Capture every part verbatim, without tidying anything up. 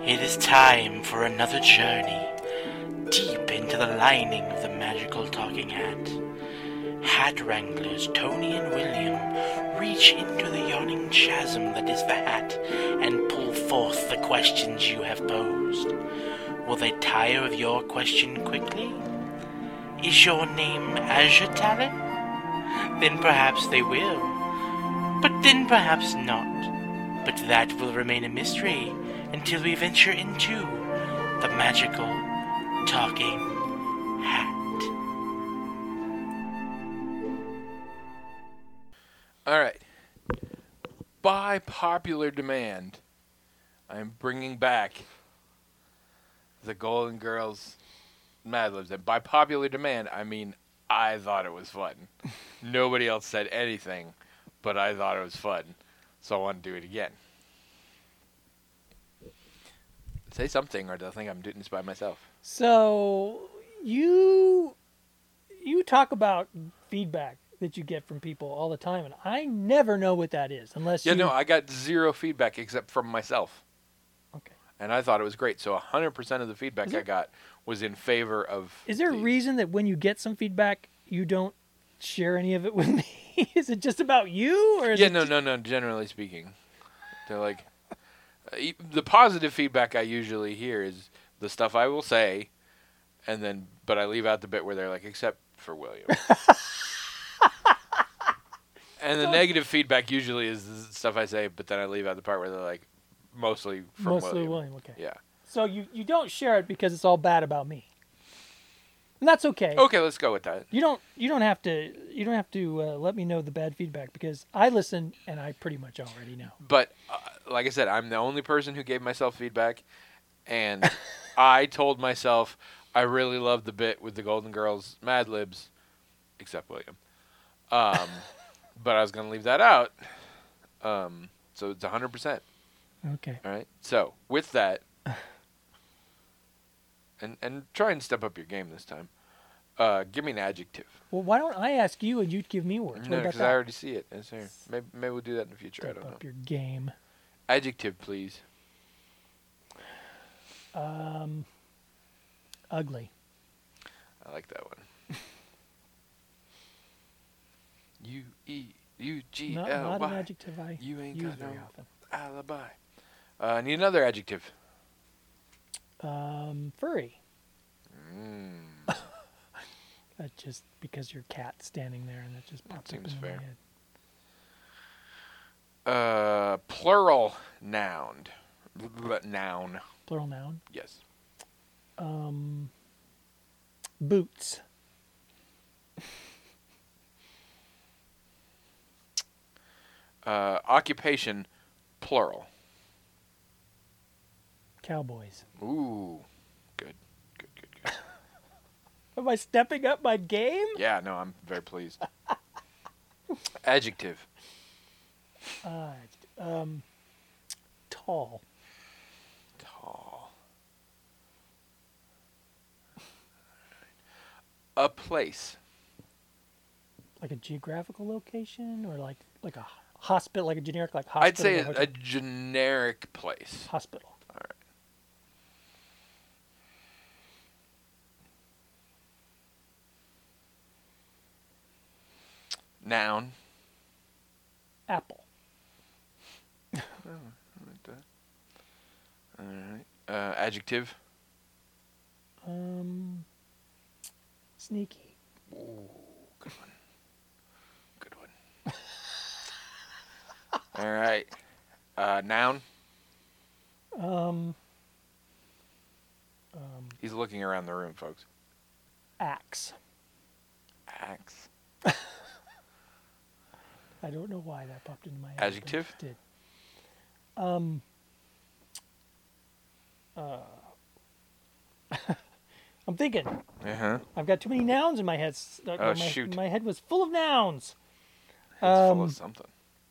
It is time for another journey deep into the lining of the magical talking hat. Hat wranglers Tony and William reach into the yawning chasm that is the hat and pull forth the questions you have posed. Will they tire of your question quickly? Is your name Azure Talon? Then perhaps they will. But then perhaps not. But that will remain a mystery until we venture into the magical talking hat. All right. By popular demand, I'm bringing back the Golden Girls Mad Libs. And by popular demand, I mean I thought it was fun. Nobody else said anything, but I thought it was fun. So I want to do it again. Say something, or do I think I'm doing this by myself? So you you talk about feedback that you get from people all the time, and I never know what that is unless Yeah, you... no, I got zero feedback except from myself. Okay. And I thought it was great. So one hundred percent of the feedback there... I got was in favor of... Is there these. a reason that when you get some feedback, you don't share any of it with me? Is it just about you? Or is yeah, it no, just... no, no, generally speaking. They're like... Uh, e- the positive feedback I usually hear is the stuff I will say, and then, but I leave out the bit where they're like, except for William. And the negative feedback usually is the stuff I say, but then I leave out the part where they're like, mostly from Mostly William. William, okay. Yeah. So you, you don't share it because it's all bad about me. And that's okay. Okay, let's go with that. You don't you don't have to you don't have to uh, let me know the bad feedback because I listen and I pretty much already know. But uh, like I said, I'm the only person who gave myself feedback, and I told myself I really loved the bit with the Golden Girls Mad Libs, except William. Um, but I was going to leave that out. Um, so it's one hundred percent. Okay. All right. So with that, and and try and step up your game this time. Uh, give me an adjective. Well, why don't I ask you and you'd give me words? No, What about because that? I already see it. It's here. Maybe maybe we'll do that in the future. Step I don't know. up your game. Adjective, please. Um, ugly. I like that one. U E U G Not, L not an Y. adjective I You ain't use got no very often. alibi. Uh, need another adjective. Um, furry. Mm. That's just because your cat's standing there and that just pops up seems into fair. my head. Uh, plural noun. Noun. Plural noun. Yes. Um, boots. Uh, occupation. Plural. Cowboys. Ooh. Good. Good, good, good. Am I stepping up my game? Yeah, no, I'm very pleased. Adjective. Uh, um, tall. Tall. A place. Like a geographical location, or like like a hospital, like a generic like hospital. I'd say or a, hotel? a generic place. hospital. All right. Noun. Apple. Oh, I like that. All right. Uh, adjective. Um, sneaky. Ooh, good one. Good one. All right. Uh, noun. Um, um, He's looking around the room, folks. axe. Axe. I don't know why that popped into my head. but it Adjective? just did. Um. Uh. I'm thinking. Uh huh. I've got too many nouns in my head. S- uh, Oh, my, shoot. My head was full of nouns. It's full Um, of something.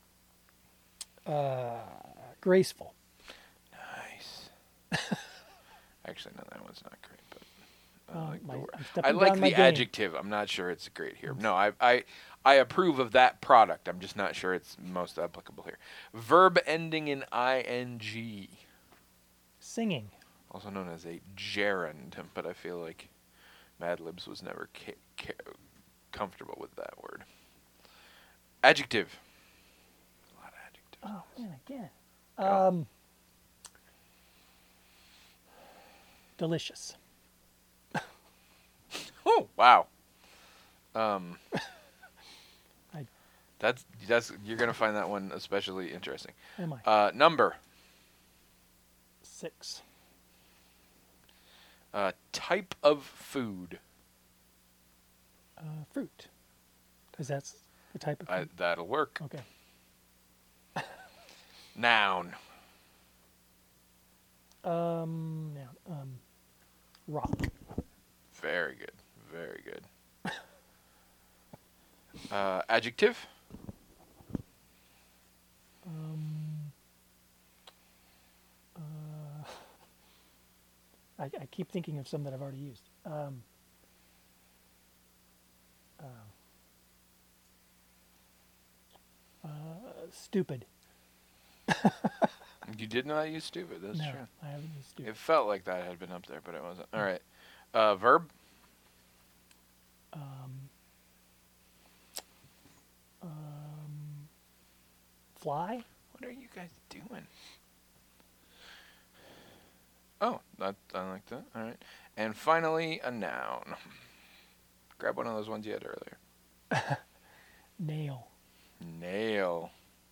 Uh, graceful. Nice. Actually, no, that one's not great, but I Uh, like my- the word. I'm I stepping like down my the game. adjective. I'm not sure it's great here. No, I, I, I approve of that product. I'm just not sure it's most applicable here. Verb ending in ing. singing. Also known as a gerund, but I feel like Mad Libs was never ca- ca- comfortable with that word. Adjective. A lot of adjectives. Oh man, again. Go. Um, delicious. Oh wow. Um. I- That's that's you're gonna find that one especially interesting. Am I? Uh, number. Six. Uh, type of food. Uh, fruit. Because that's the type of I, food. that'll work. Okay. Noun. Um, now, um, rock. Very good. Very good. uh, adjective. Um, uh, I, I keep thinking of some that I've already used. Um, uh, uh, stupid. You did not use stupid. That's no, true. I haven't used stupid. It felt like that had been up there, but it wasn't. All right. Uh, verb. Um, um, fly. What are you guys doing? Oh, that, I like that. All right. And finally, a noun. Grab one of those ones you had earlier. Nail. Nail.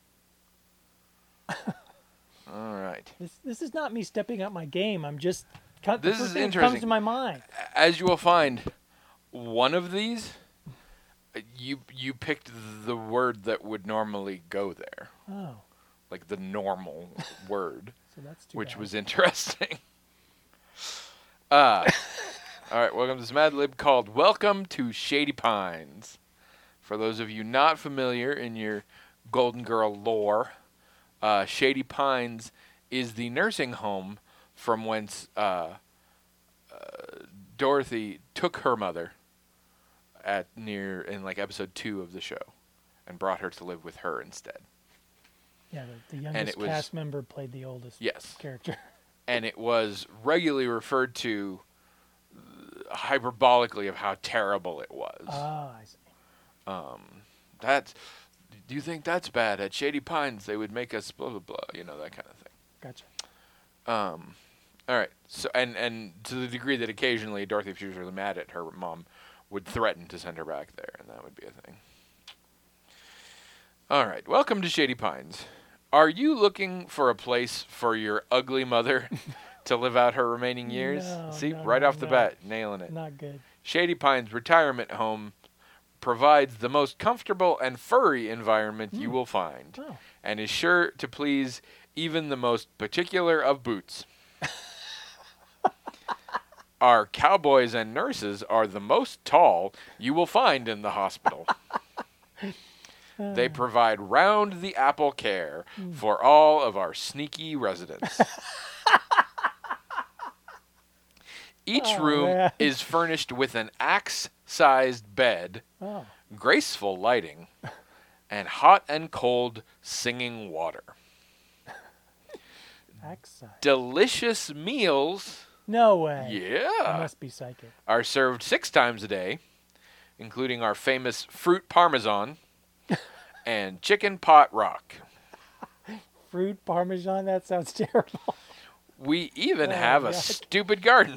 All right. This this is not me stepping up my game. I'm just. co- the This first is thing that interesting. comes to my mind. As you will find, one of these, uh, you you picked the word that would normally go there, Oh, like the normal word, so that's too which bad. was interesting. Uh, all right, welcome to this Mad Lib called Welcome to Shady Pines. For those of you not familiar in your Golden Girl lore, uh, Shady Pines is the nursing home from whence uh, uh, Dorothy took her mother at near in like episode two of the show, and brought her to live with her instead. Yeah, the, the youngest it was- cast member played the oldest Yes, character. and it was regularly referred to uh, hyperbolically of how terrible it was. Ah, I see. Um, that's. Do you think that's bad? At Shady Pines, they would make us blah blah blah. You know, that kind of thing. Gotcha. Um, all right. So and and to the degree that occasionally Dorothy, if she was really mad at her mom, would threaten to send her back there, and that would be a thing. All right. Welcome to Shady Pines. Are you looking for a place for your ugly mother to live out her remaining years? No, See, no, right no, off the no. bat, nailing it. Not good. Shady Pines Retirement Home provides the most comfortable and furry environment you Hmm. will find, Oh, and is sure to please even the most particular of boots. Our cowboys and nurses are the most tall you will find in the hospital. They provide round the apple care for all of our sneaky residents. Each Oh, room man. is furnished with an axe-sized bed, oh, graceful lighting, and hot and cold singing water. Axi. Delicious meals, No way. I yeah, must be psychic. are served six times a day, including our famous fruit parmesan and chicken pot rock. Fruit parmesan. That sounds terrible. We even Oh, have a God. stupid garden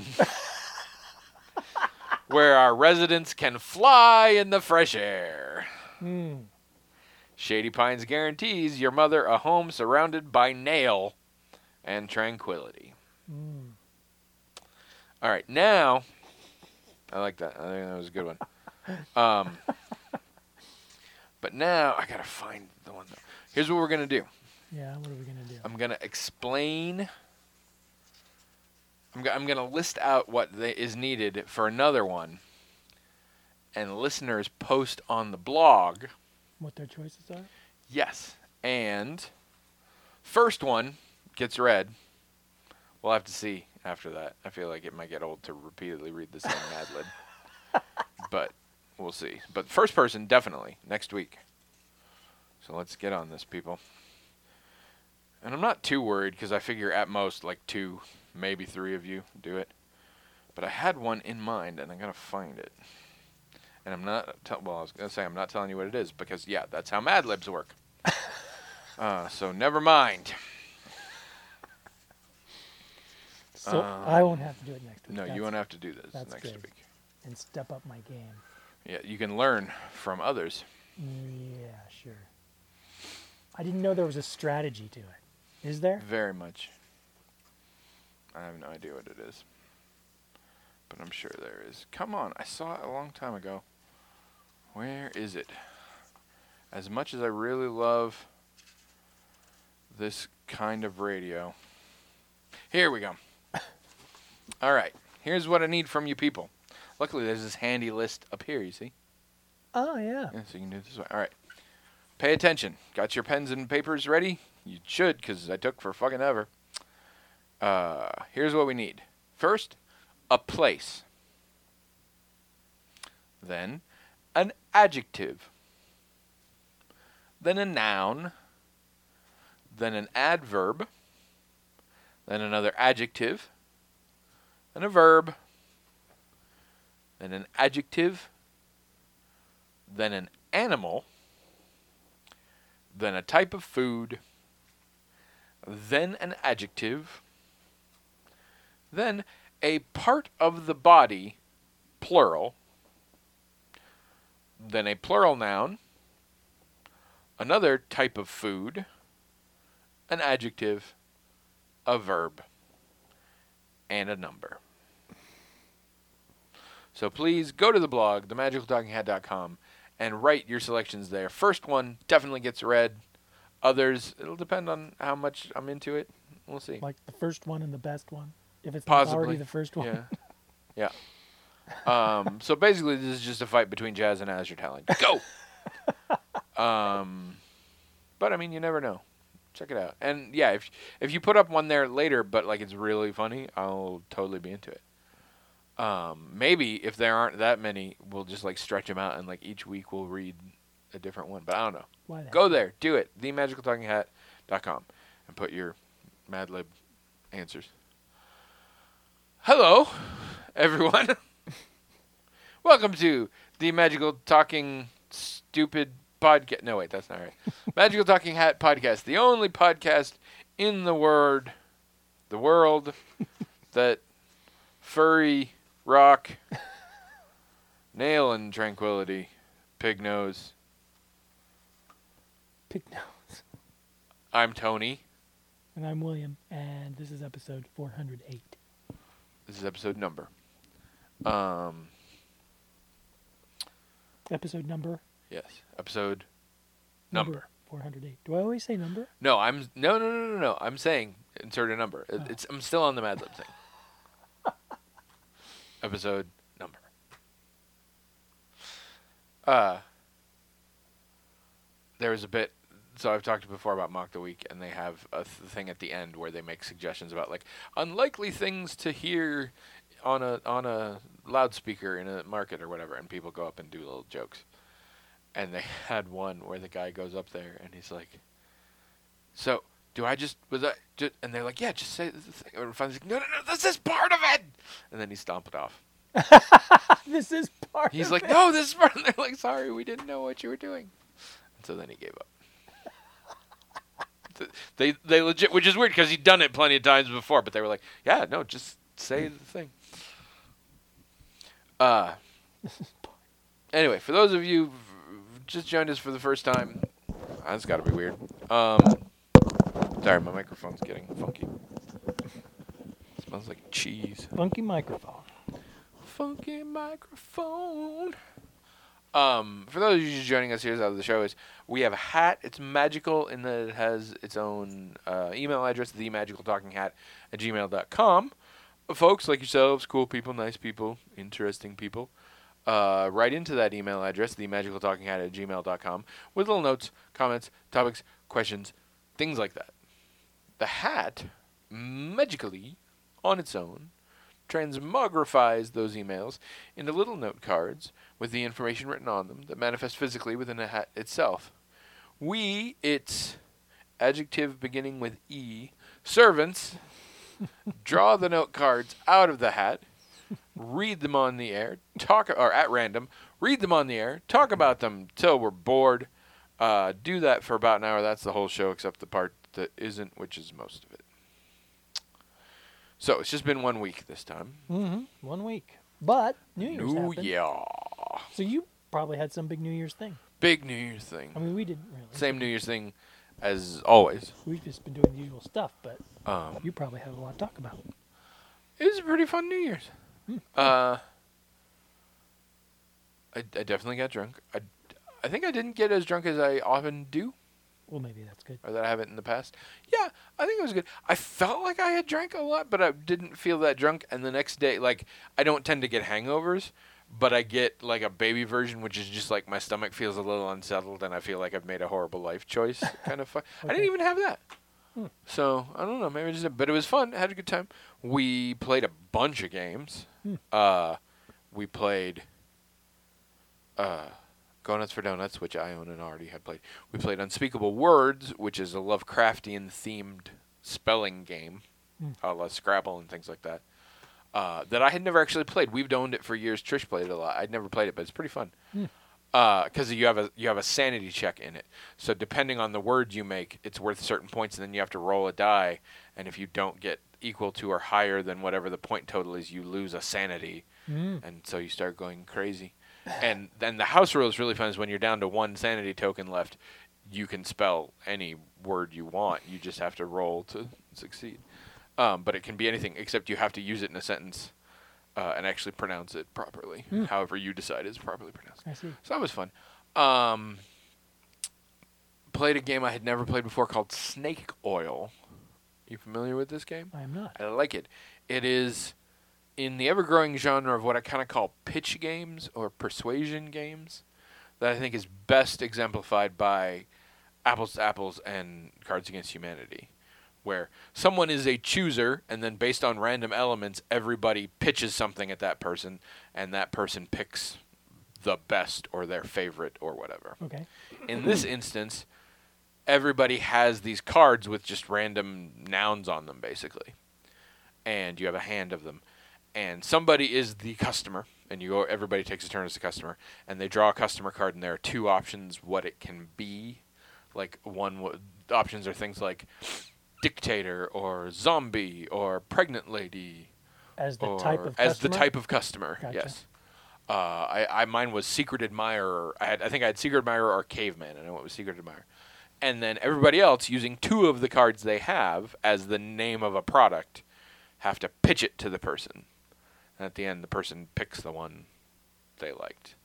where our residents can fly in the fresh air. Hmm. Shady Pines guarantees your mother a home surrounded by nail and tranquility. Mm. All right, now I like that. I think that was a good one. Um, but now I gotta find the one. Though. Here's what we're gonna do. Yeah. What are we gonna do? I'm gonna explain. I'm, go- I'm gonna list out what the, is needed for another one, and listeners post on the blog. What their choices are? Yes, and first one gets read. We'll have to see after that. I feel like it might get old to repeatedly read the same Mad Lib, but we'll see. But first person definitely next week. So let's get on this, people. And I'm not too worried because I figure at most like two, maybe three of you do it. But I had one in mind, and I gotta find it. And I'm not, te- well, I was gonna say I'm not telling you what it is, because, yeah, that's how Mad Libs work. uh, so never mind. So Um, I won't have to do it next week. No, That's- you won't have to do this that's next good. week. And step up my game. Yeah, you can learn from others. Yeah, sure. I didn't know there was a strategy to it. Is there? Very much. I have no idea what it is. But I'm sure there is. Come on, I saw it a long time ago. Where is it? As much as I really love this kind of radio. Here we go. All right. Here's what I need from you people. Luckily, there's this handy list up here, you see? Oh, yeah. Yeah, so you can do it this way. All right. Pay attention. Got your pens and papers ready? You should, because I took for fucking ever. Uh, here's what we need. First, a place. Then, an adjective. Then a noun. Then an adverb. Then another adjective. Then a verb. Then an adjective. Then an animal. Then a type of food. Then an adjective. Then a part of the body, plural. Then a plural noun. Another type of food. An adjective. A verb. And a number. So please go to the blog, the magical talking hat dot com, and write your selections there. First one definitely gets read. Others, it'll depend on how much I'm into it. We'll see. Like the first one and the best one. If it's Possibly. not already the first one. Yeah. Yeah. Um, so basically, this is just a fight between Jazz and Azure Talent. Go! um, but, I mean, you never know. Check it out. And, yeah, if if you put up one there later, but, like, it's really funny, I'll totally be into it. Um, maybe if there aren't that many, we'll just, like, stretch them out, and, like, each week we'll read a different one. But I don't know. Why the Go heck? there. Do it. the magical talking hat dot com and put your Mad Lib answers. Hello, everyone. Welcome to the Magical Talking Stupid Podcast. No, wait, that's not right. Magical Talking Hat Podcast, the only podcast in the word, the world that furry, rock, nail and tranquility, pig nose. Pig nose. I'm Tony. And I'm William, and this is episode four hundred eight. This is episode number. Um, Episode number? yes, episode number. four hundred eight. Do I always say number? No, I'm no no no no no. I'm saying insert a number. It, Oh. It's I'm still on the Mad Lib thing. Episode number. Uh, there was a bit. So I've talked before about Mock the Week, and they have a th- thing at the end where they make suggestions about like unlikely things to hear on a on a loudspeaker in a market or whatever, and people go up and do little jokes. And they had one where the guy goes up there and he's like, "So do I just was I just?" And they're like, "Yeah, just say the thing." And finally, he's like, "No, no, no, this is part of it." And then he stomped it off. This is part He's of like, it. "No, this is part." And they're like, "Sorry, we didn't know what you were doing." And so then he gave up. They they legit, which is weird because he'd done it plenty of times before, but they were like, "Yeah, no, just say the thing." Uh. Anyway, for those of you who just joined us for the first time, that's got to be weird. Um, sorry, my microphone's getting funky. It smells like cheese. Funky microphone. Funky microphone. Um, for those of you just joining us, here's how the show is. We have a hat. It's magical in that it has its own uh, email address, the magical talking hat at gmail dot com. Folks like yourselves, cool people, nice people, interesting people, uh, write into that email address, the magical talking hat at gmail dot com, with little notes, comments, topics, questions, things like that. The hat, magically, on its own, transmogrifies those emails into little note cards with the information written on them that manifest physically within the hat itself. We, its adjective beginning with E, servants, draw the note cards out of the hat, read them on the air, talk or at random, read them on the air, talk about them till we're bored. Uh, do that for about an hour. That's the whole show except the part that isn't, which is most of it. So it's just been one week this time. Mm-hmm. One week. But New Year's New happened. Year. So you probably had some big New Year's thing. Big New Year's thing. I mean, we didn't really. Same New Year's thing as always. We've just been doing the usual stuff, but Um, you probably had a lot to talk about. it was a pretty fun New Year's. Hmm. Uh, I, I definitely got drunk. I, I think I didn't get as drunk as I often do, Well, maybe that's good. or that I haven't in the past. Yeah, I think it was good. I felt like I had drank a lot, but I didn't feel that drunk. And the next day, like, I don't tend to get hangovers, but I get, like, a baby version, which is just, like, my stomach feels a little unsettled, and I feel like I've made a horrible life choice kind of fun. I didn't Okay. even have that. Hmm. So, I don't know. Maybe I just... But it was fun. I had a good time. We played a bunch of games. Hmm. Uh, we played... Uh... Go Nuts for Donuts, which I own and already had played. We played Unspeakable Words, which is a Lovecraftian-themed spelling game, Mm. a la Scrabble and things like that, uh, that I had never actually played. We've owned it for years. Trish played it a lot. I'd never played it, but it's pretty fun. Mm. Because you have a you have a sanity check in it. So depending on the word you make, it's worth certain points, and then you have to roll a die. And if you don't get equal to or higher than whatever the point total is, you lose a sanity, Mm. and so you start going crazy. And then the house rule is really fun is when you're down to one sanity token left, you can spell any word you want. You just have to roll to succeed. Um, but it can be anything, except you have to use it in a sentence uh, and actually pronounce it properly, Mm. however you decide is properly pronounced. I see. So that was fun. Um, played a game I had never played before called Snake Oil. You familiar with this game? I am not. I like it. It is in the ever-growing genre of what I kind of call pitch games or persuasion games that I think is best exemplified by Apples to Apples and Cards Against Humanity, where someone is a chooser, and then based on random elements, everybody pitches something at that person, and that person picks the best or their favorite or whatever. Okay. In this instance, everybody has these cards with just random nouns on them, basically. And you have a hand of them. And somebody is the customer, and you go, everybody takes a turn as the customer, and they draw a customer card, and there are two options what it can be. Like, one w- options are things like dictator or zombie or pregnant lady. As the or type of as customer? the type of customer. Gotcha. Yes. Uh, I, I mine was secret admirer. I had I think I had secret admirer or caveman. I know it was secret admirer. And then everybody else using two of the cards they have as the name of a product have to pitch it to the person. And at the end, the person picks the one they liked.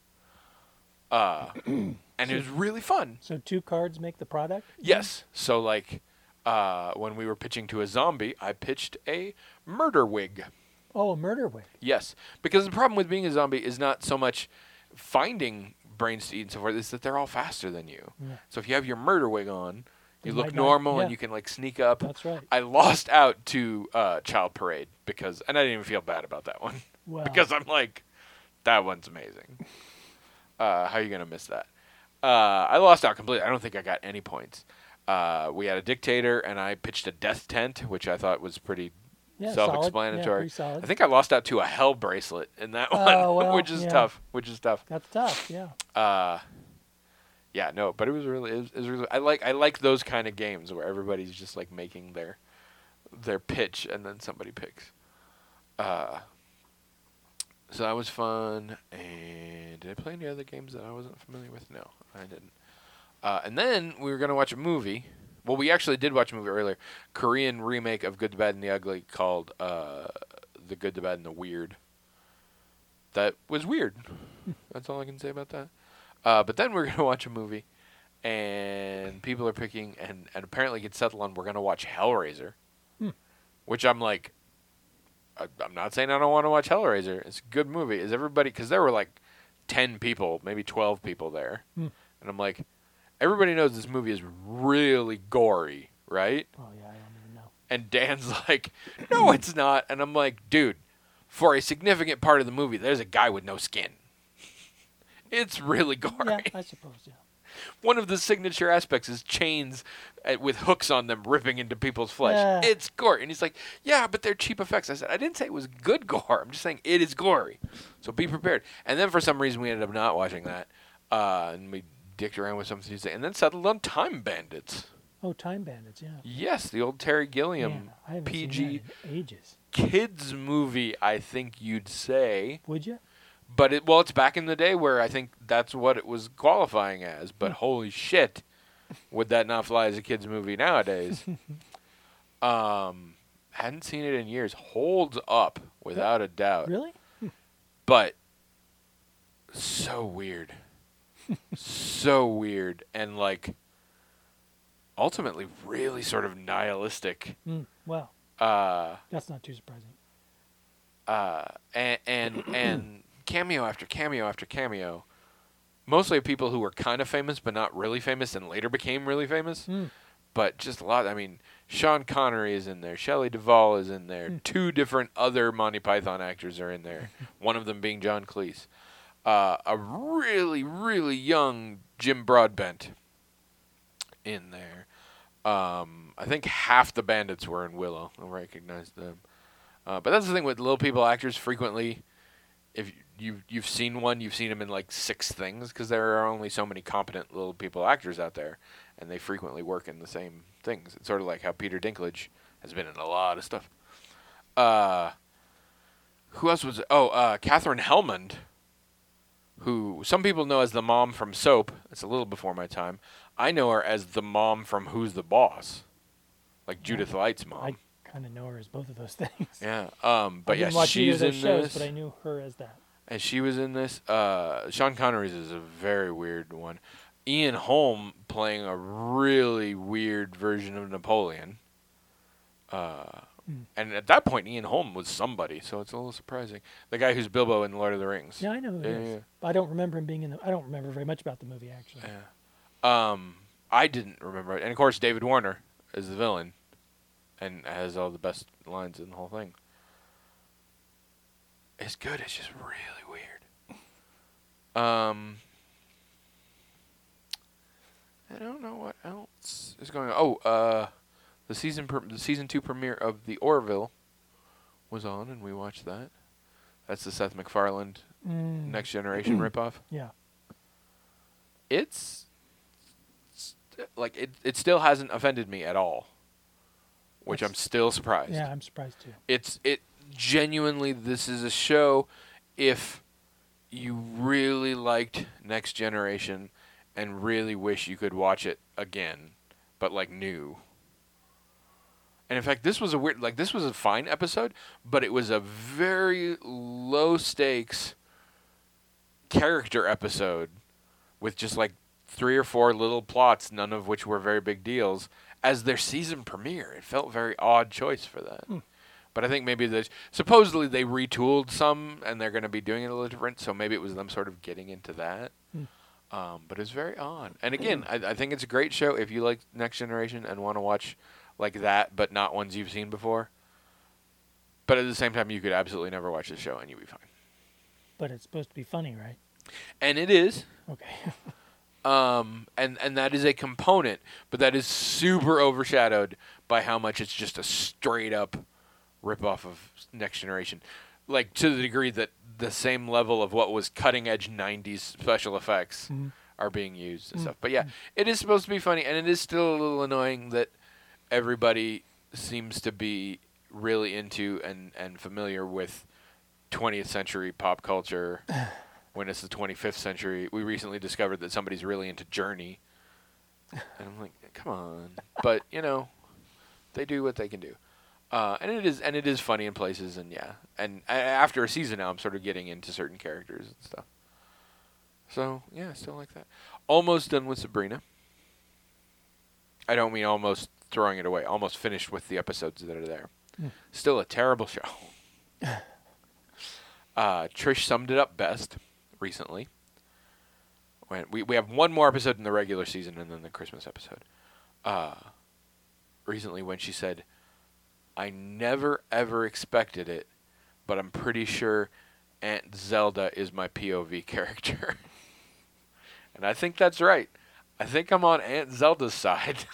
Uh, and it was really fun. So two cards make the product? Yes. So like uh, when we were pitching to a zombie, I pitched a murder wig. Oh, a murder wig. Yes, because the problem with being a zombie is not so much finding brains to eat and so forth, it's that they're all faster than you. Yeah. So if you have your murder wig on, you You look might not- normal yeah. and you can like sneak up. That's right. I lost out to uh, Child Parade because, and I didn't even feel bad about that one Wow. because I'm like, that one's amazing. Uh, how are you gonna miss that? Uh, I lost out completely. I don't think I got any points. Uh, we had a dictator, and I pitched a death tent, which I thought was pretty yeah, solid. self-explanatory. Yeah, pretty solid. I think I lost out to a hell bracelet in that Oh, one, well, which is yeah. tough. Which is tough. That's tough, yeah. Uh, yeah, no, but it was really, it was, it was really. I like, I like those kind of games where everybody's just like making their, their pitch, and then somebody picks. Uh, so that was fun. And did I play any other games that I wasn't familiar with? No, I didn't. Uh, and then we were gonna watch a movie. Well, we actually did watch a movie earlier. Korean remake of Good, the Bad, and the Ugly called uh, The Good, the Bad, and the Weird. That was weird. That's all I can say about that. Uh, but then we're going to watch a movie, and people are picking, and, and apparently get settled on we're going to watch Hellraiser, Hmm. which I'm like, I, I'm not saying I don't want to watch Hellraiser. It's a good movie. Is everybody, because there were like ten people, maybe twelve people there. Hmm. And I'm like, everybody knows this movie is really gory, right? Oh, yeah, I don't even know. And Dan's like, no, it's not. And I'm like, dude, for a significant part of the movie, there's a guy with no skin. It's really gory. Yeah, I suppose, yeah. One of the signature aspects is chains uh, with hooks on them ripping into people's flesh. Yeah. It's gore. And he's like, yeah, but they're cheap effects. I said, I didn't say it was good gore. I'm just saying it is gory. So be prepared. And then for some reason we ended up not watching that. Uh, and we dicked around with something Tuesday. And then settled on Time Bandits. Oh, Time Bandits, yeah. Yes, the old Terry Gilliam Man, I haven't P seen G that in ages. kids movie, I think you'd say. Would you? But it well, it's back in the day where I think that's what it was qualifying as. But holy shit, would that not fly as a kids movie nowadays? um, hadn't seen it in years. Holds up without a doubt. Really? But so weird, so weird, and like ultimately really sort of nihilistic. Mm, well, Uh, that's not too surprising. uh, and and and cameo after cameo after cameo, mostly of people who were kind of famous but not really famous and later became really famous. Mm. But just a lot. I mean, Sean Connery is in there. Shelley Duvall is in there. Mm. Two different other Monty Python actors are in there. One of them being John Cleese. Uh, a really, really young Jim Broadbent in there. Um, I think half the bandits were in Willow. I recognize them. Uh, but that's the thing with little people actors. Frequently, if you've you've seen one, you've seen them in like six things because there are only so many competent little people actors out there, and they frequently work in the same things. It's sort of like how Peter Dinklage has been in a lot of stuff. Uh, who else was? Oh, uh, Catherine Hellmond, who some people know as the mom from Soap. It's a little before my time. I know her as the mom from Who's the Boss, like Judith Light's mom. I kind of know her as both of those things. Yeah. Um. But I yeah, didn't watch either of she's those in shows, this. but I knew her as that. And she was in this. Uh, Sean Connery's is a very weird one. Ian Holm playing a really weird version of Napoleon. Uh, Hmm. And at that point, Ian Holm was somebody, so it's a little surprising. The guy who's Bilbo in Lord of the Rings. Yeah, I know who Yeah, it is. yeah. I don't remember him being in the. I don't remember very much about the movie actually. Yeah. Um, I didn't remember it. And of course, David Warner is the villain and has all the best lines in the whole thing. It's good. It's just really weird. Um, I don't know what else is going on. Oh, uh, the season per- the season two premiere of The Orville was on, and we watched that. That's the Seth MacFarlane Mm, Next Generation ripoff. yeah. It's st- like it. It still hasn't offended me at all, which That's- I'm still surprised. Yeah, I'm surprised too. It's it genuinely. This is a show. If you really liked Next Generation and really wish you could watch it again, but like new. And in fact, this was a weird. Like this was a fine episode, but it was a very low stakes character episode with just like three or four little plots, none of which were very big deals, as their season premiere. It felt very odd choice for that. Hmm. But I think maybe they supposedly they retooled some, and they're going to be doing it a little different. So maybe it was them sort of getting into that. Hmm. Um, but it's very odd. And again, I, I think it's a great show if you like Next Generation and want to watch like that, but not ones you've seen before. But at the same time, you could absolutely never watch the show and you'd be fine. But it's supposed to be funny, right? And it is. Okay. Um, and, and that is a component, but that is super overshadowed by how much it's just a straight up ripoff of Next Generation. Like, to the degree that the same level of what was cutting edge nineties special effects Mhm. are being used and Mm. stuff. But yeah, it is supposed to be funny, and it is still a little annoying that everybody seems to be really into and, and familiar with twentieth century pop culture. When it's the twenty-fifth century, we recently discovered that somebody's really into Journey. And I'm like, come on. But, you know, they do what they can do. Uh, and it is and it is funny in places, and yeah. And a- after a season now, I'm sort of getting into certain characters and stuff. So, yeah, I still like that. Almost done with Sabrina. I don't mean almost throwing it away. Almost finished with the episodes that are there. Mm. Still a terrible show. uh, Trish summed it up best recently. When we we have one more episode in the regular season and then the Christmas episode. Uh, recently when she said, I never ever expected it, but I'm pretty sure Aunt Zelda is my P O V character. And I think that's right. I think I'm on Aunt Zelda's side.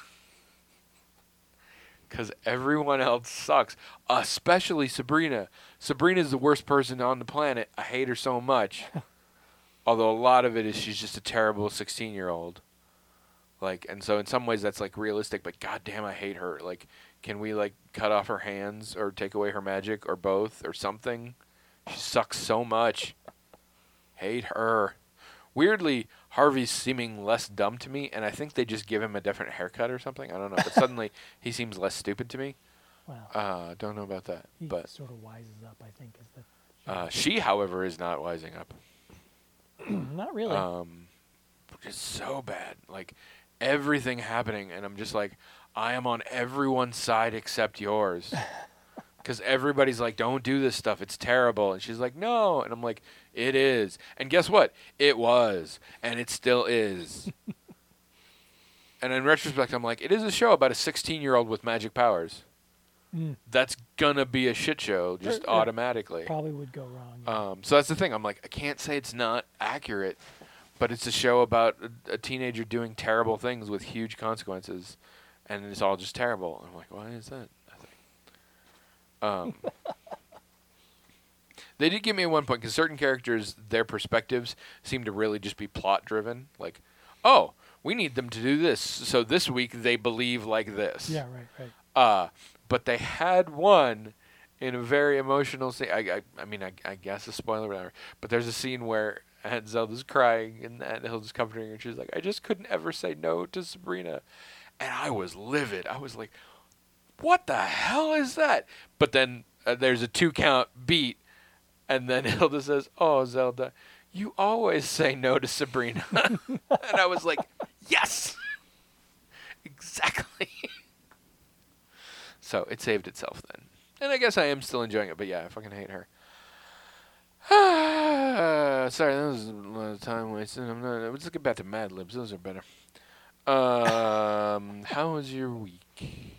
Because everyone else sucks, especially Sabrina. Sabrina's the worst person on the planet. I hate her so much. Although a lot of it is she's just a terrible sixteen-year-old. Like, and so in some ways that's like realistic, but goddamn, I hate her. Like, can we like cut off her hands or take away her magic or both or something? She sucks so much. Hate her. Weirdly, Harvey's seeming less dumb to me, and I think they just give him a different haircut or something. I don't know, but suddenly he seems less stupid to me. Wow. Uh, don't know about that, He but sort of wises up, I think, is the. uh, she, however, is not wising up. Not really. Um, just so bad. Like everything happening, and I'm just like, I am on everyone's side except yours. Because everybody's like, don't do this stuff. It's terrible. And she's like, no. And I'm like, it is. And guess what? It was. And it still is. And in retrospect, I'm like, it is a show about a sixteen-year-old with magic powers. Mm. That's going to be a shit show just Or- or automatically. Probably would go wrong. yeah. Um, so that's the thing. I'm like, I can't say it's not accurate, but it's a show about a, a teenager doing terrible things with huge consequences. And it's all just terrible. I'm like, why is that? Um, they did give me at one point because certain characters, their perspectives seem to really just be plot driven. Like, oh, we need them to do this, so this week they believe like this. Yeah, right, right. Uh, but they had one in a very emotional scene. I, I, I mean, I, I guess a spoiler, whatever. But there's a scene where Aunt Zelda's crying and Aunt Hilda's comforting her, and she's like, "I just couldn't ever say no to Sabrina," and I was livid. I was like, what the hell is that? But then uh, there's a two count beat, and then Hilda says, oh, Zelda, you always say no to Sabrina. And I was like, yes! Exactly. So it saved itself then. And I guess I am still enjoying it, but yeah, I fucking hate her. Sorry, that was a lot of time wasted. I'm not, let's get back to Mad Libs. Those are better. Um, how was your week?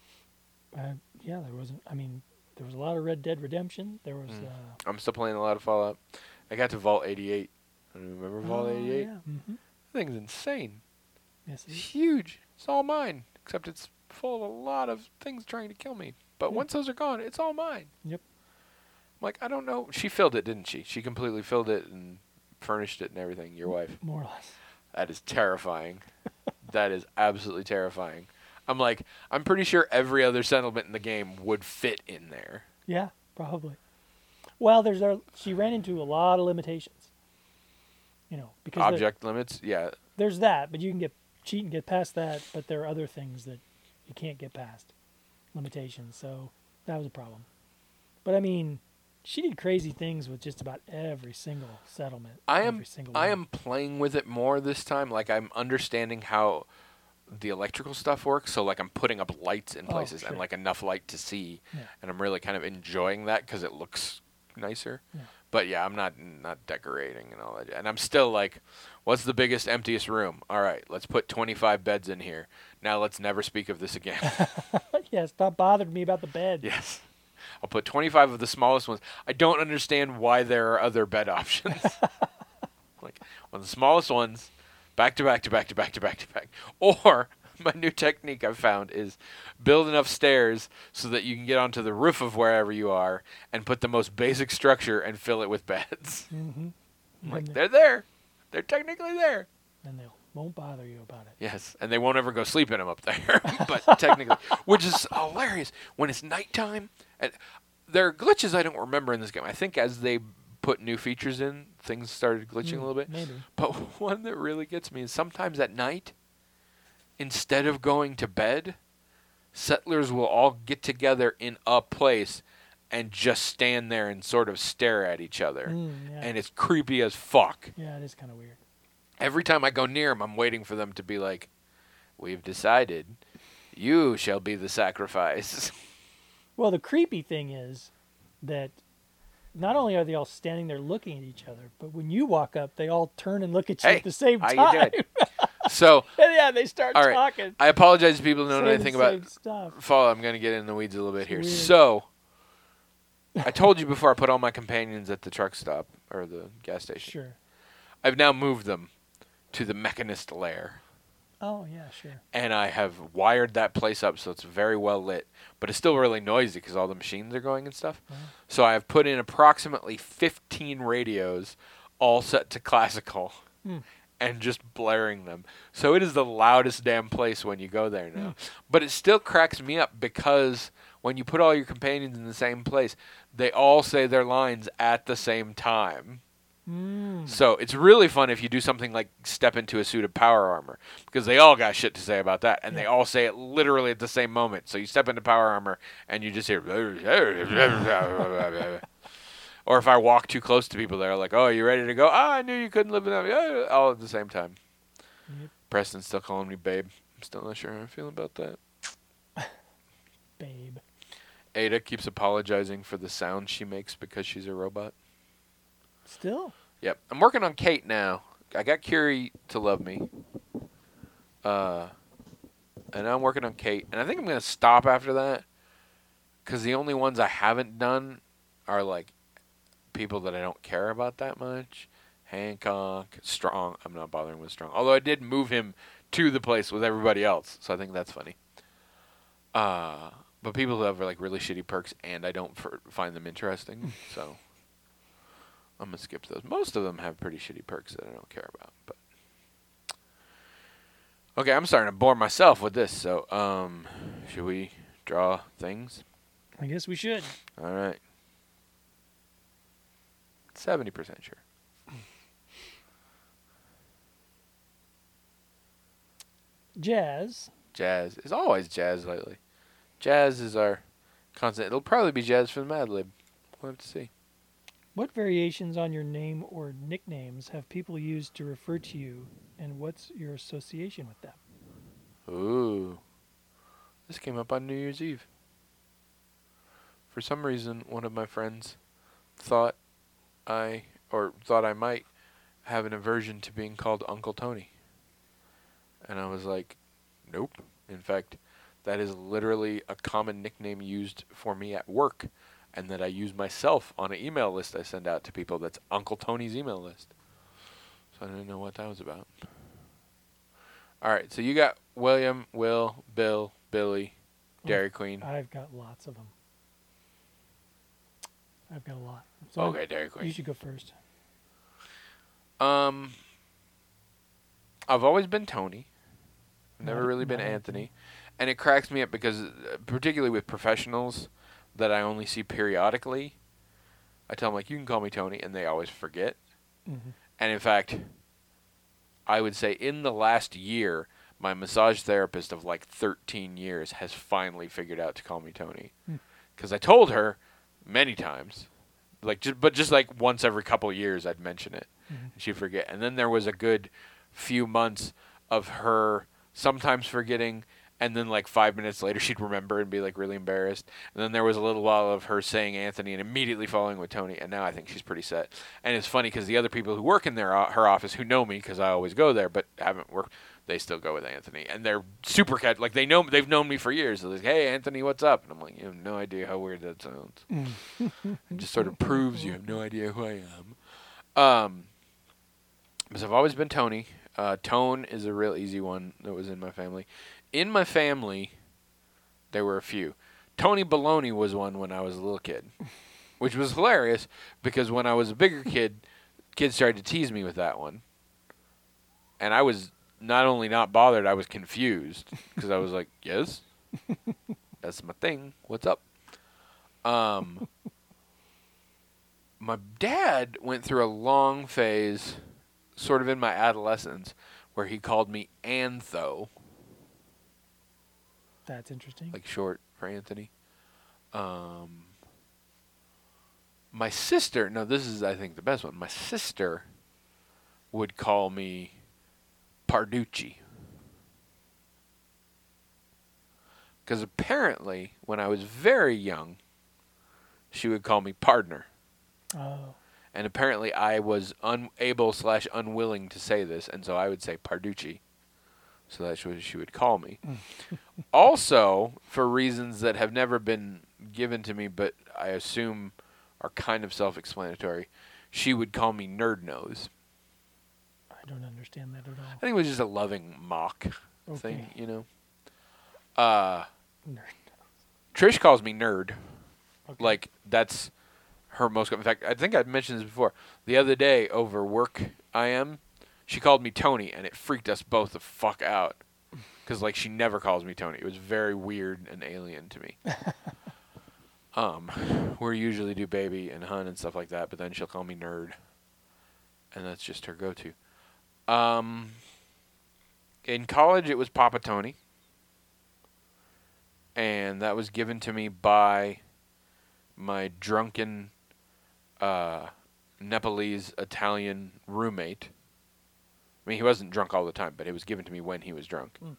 Uh, yeah, there wasn't. I mean, there was a lot of Red Dead Redemption. There was. Mm. Uh, I'm still playing a lot of Fallout. I got to Vault eighty-eight. I don't remember Vault oh, eighty-eight. Yeah. Mm-hmm. That thing's insane. Yes, it It's is. huge. It's all mine, except it's full of a lot of things trying to kill me. But Yeah. once those are gone, it's all mine. Yep. I'm like, I don't know. She filled it, didn't she? She completely filled it and furnished it and everything. Your wife. More or less. That is terrifying. That is absolutely terrifying. I'm like, I'm pretty sure every other settlement in the game would fit in there. Yeah, probably. Well, there's a, she ran into a lot of limitations. You know, because the- Object limits, yeah. there's that, but you can get cheat and get past that. But there are other things that you can't get past, limitations. So that was a problem. But I mean, she did crazy things with just about every single settlement. I am every single I one. am playing with it more this time. Like I'm understanding how the electrical stuff works. So like I'm putting up lights in Oh, places sure. and like enough light to see, Yeah. and I'm really kind of enjoying that because it looks nicer. Yeah. But yeah, I'm not not decorating and all that. And I'm still like, what's the biggest emptiest room? All right, let's put twenty-five beds in here. Now let's never speak of this again. Yeah, stop bothering me about the bed. Yes. I'll put twenty-five of the smallest ones. I don't understand why there are other bed options. Like, well, the smallest ones, back to back to back to back to back to back. Or, my new technique I've found is build enough stairs so that you can get onto the roof of wherever you are and put the most basic structure and fill it with beds. Mm-hmm. I'm like, And, they're there. They're technically there. and they won't bother you about it. Yes, and they won't ever go sleep in them up there. But technically, which is hilarious when it's nighttime. And there are glitches I don't remember in this game. I think as they put new features in, things started glitching Mm, a little bit. Maybe. But one that really gets me is sometimes at night, instead of going to bed, settlers will all get together in a place and just stand there and sort of stare at each other. Mm, yeah. And it's creepy as fuck. yeah, it is kind of weird. Every time I go near them, I'm waiting for them to be like, we've decided you shall be the sacrifice. Well, the creepy thing is that not only are they all standing there looking at each other, but when you walk up, they all turn and look at you Hey, at the same how time. you doing? So, And yeah, they start all right, talking. I apologize to people who don't know saying anything the about same stuff. Fallout. I'm going to get in the weeds a little bit here. Weird. So, I told you before I put all my companions at the truck stop, or the gas station. Sure. I've now moved them to the Mechanist lair. Oh yeah, sure. and I have wired that place up so it's very well lit, but it's still really noisy because all the machines are going and stuff. Wow. So I have put in approximately fifteen radios, all set to classical, Hmm. and just blaring them. So it is the loudest damn place when you go there now. But it still cracks me up because when you put all your companions in the same place, they all say their lines at the same time. Mm. So it's really fun if you do something like step into a suit of power armor, because they all got shit to say about that, and they Yeah. all say it literally at the same moment. So you step into power armor, and you just hear, or if I walk too close to people, they're like, "Oh, you ready to go?" "Ah, I knew you couldn't live without me." Ah, all at the same time. Yep. Preston's still calling me babe. I'm still not sure how I feel about that. Babe. Ada keeps apologizing for the sound she makes because she's a robot. Still? Yep. I'm working on Kate now. I got Curie to love me. Uh, and now I'm working on Kate. And I think I'm going to stop after that. Because the only ones I haven't done are, like, people that I don't care about that much. Hancock, Strong. I'm not bothering with Strong. Although I did move him to the place with everybody else. So I think that's funny. Uh, but people who have, like, really shitty perks and I don't f- find them interesting. So I'm going to skip those. Most of them have pretty shitty perks that I don't care about. But okay, I'm starting to bore myself with this. So, um, should we draw things? I guess we should. All right. seventy percent sure. Jazz. Jazz. It's always jazz lately. Jazz is our constant. It'll probably be jazz for the Mad Lib. We'll have to see. What variations on your name or nicknames have people used to refer to you, and what's your association with them? Ooh. This came up on New Year's Eve. For some reason, one of my friends thought I, or thought I might, have an aversion to being called Uncle Tony. And I was like, nope. In fact, that is literally a common nickname used for me at work, and that I use myself on an email list I send out to people. That's Uncle Tony's email list. So I didn't know what that was about. All right, so you got William, Will, Bill, Billy, Dairy Queen. I've got lots of them. I've got a lot. So Okay, Dairy Queen. You should go first. Um, I've always been Tony. Never Not- really been not Anthony. Anthony. And it cracks me up because, uh, particularly with professionals that I only see periodically, I tell them, like, you can call me Tony, and they always forget. Mm-hmm. And in fact, I would say in the last year, my massage therapist of like thirteen years has finally figured out to call me Tony. Hmm. Because I told her many times, like just but just like once every couple years I'd mention it, Mhm. and she'd forget. And then there was a good few months of her sometimes forgetting, and then like five minutes later she'd remember and be like really embarrassed. And then there was a little while of her saying Anthony and immediately following with Tony. And now I think she's pretty set. And it's funny because the other people who work in their her office who know me because I always go there but haven't worked, they still go with Anthony. And they're super cat like they know they've known me for years. They're like, hey Anthony, what's up? And I'm like, you have no idea how weird that sounds. It just sort of proves you have no idea who I am. Um, because I've always been Tony. Uh, Tone is a real easy one that was in my family. In my family, there were a few. Tony Baloney was one when I was a little kid, which was hilarious because when I was a bigger kid, kids started to tease me with that one. And I was not only not bothered, I was confused because I was like, yes, that's my thing. What's up? Um, my dad went through a long phase, sort of in my adolescence, where he called me Antho. That's interesting. Like short for Anthony. Um, my sister, no, this is, I think, the best one. My sister would call me Parducci. Because apparently, when I was very young, she would call me Pardner. Oh. And apparently, I was unable slash unwilling to say this, and so I would say Parducci. So that's what she would call me. Also, for reasons that have never been given to me, but I assume are kind of self-explanatory, she would call me Nerd Nose. I I don't understand that at I all. think it was just a loving mock Okay. thing, you know. Uh, Nerd. Trish calls me nerd. Okay. Like, that's her most... In fact, I think I've mentioned this before. The other day, over work I am, she called me Tony, and it freaked us both the fuck out. Because, like, she never calls me Tony. It was very weird and alien to me. um, we usually do baby and hun and stuff like that, but then she'll call me nerd. And that's just her go-to. Um, in college, it was Papa Tony. And that was given to me by my drunken uh, Nepalese Italian roommate. I mean, he wasn't drunk all the time, but it was given to me when he was drunk. Mm.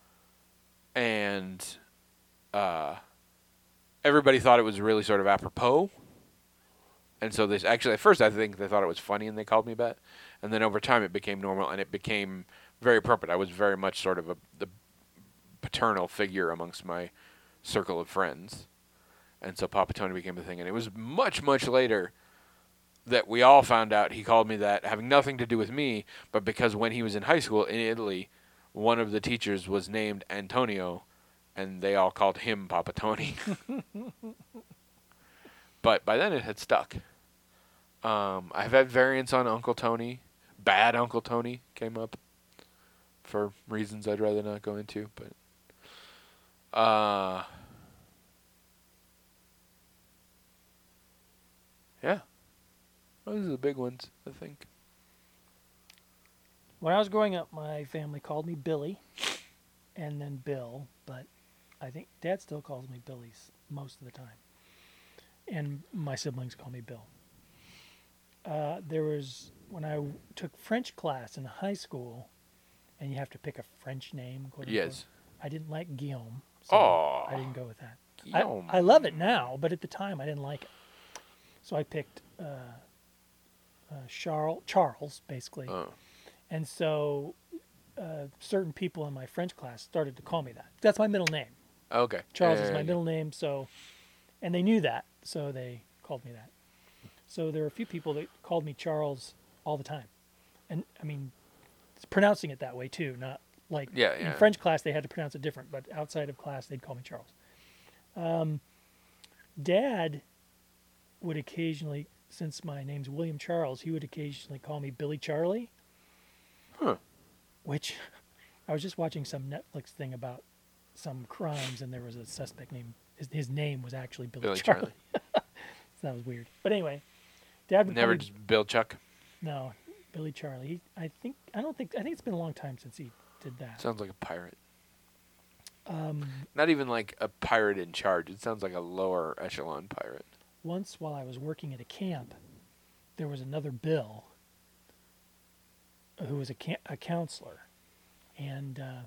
And uh, everybody thought it was really sort of apropos. And so this actually, at first, I think they thought it was funny and they called me that. And then over time, it became normal and it became very appropriate. I was very much sort of a, the paternal figure amongst my circle of friends. And so Papa Tony became a thing. And it was much, much later that we all found out he called me that, having nothing to do with me, but because when he was in high school in Italy, one of the teachers was named Antonio, and they all called him Papa Tony. But by then it had stuck. Um, I've had variants on Uncle Tony. Bad Uncle Tony came up for reasons I'd rather not go into, but uh yeah. Those are the big ones, I think. When I was growing up, my family called me Billy, and then Bill, but I think Dad still calls me Billy s- most of the time, and my siblings call me Bill. Uh, there was when I w- took French class in high school, and you have to pick a French name. Quote unquote. Yes. I didn't like Guillaume, so Aw. I didn't go with that. Guillaume. I, I love it now, but at the time I didn't like it, so I picked uh, uh, Charles, Charles, basically. Oh. And so uh, certain people in my French class started to call me that. That's my middle name. Okay. Charles There is my you go. middle name, so and they knew that, so they called me that. So there were a few people that called me Charles all the time. And I mean, it's pronouncing it that way too, not like Yeah, in yeah. French class they had to pronounce it different, but outside of class they'd call me Charles. Um, Dad would occasionally, since my name's William Charles, he would occasionally call me Billy Charlie. Huh. Which I was just watching some Netflix thing about some crimes, and there was a suspect named his, his name was actually Billy, Billy Charlie. Charlie. So that was weird. But anyway, Dad would Never call me, just Bill Chuck. no Billy Charlie. He, I think I don't think I think it's been a long time since he did that. Sounds like a pirate. Um, Not even like a pirate in charge. It sounds like a lower echelon pirate. once while I was working at a camp, there was another Bill who was a, ca- a counselor, and uh,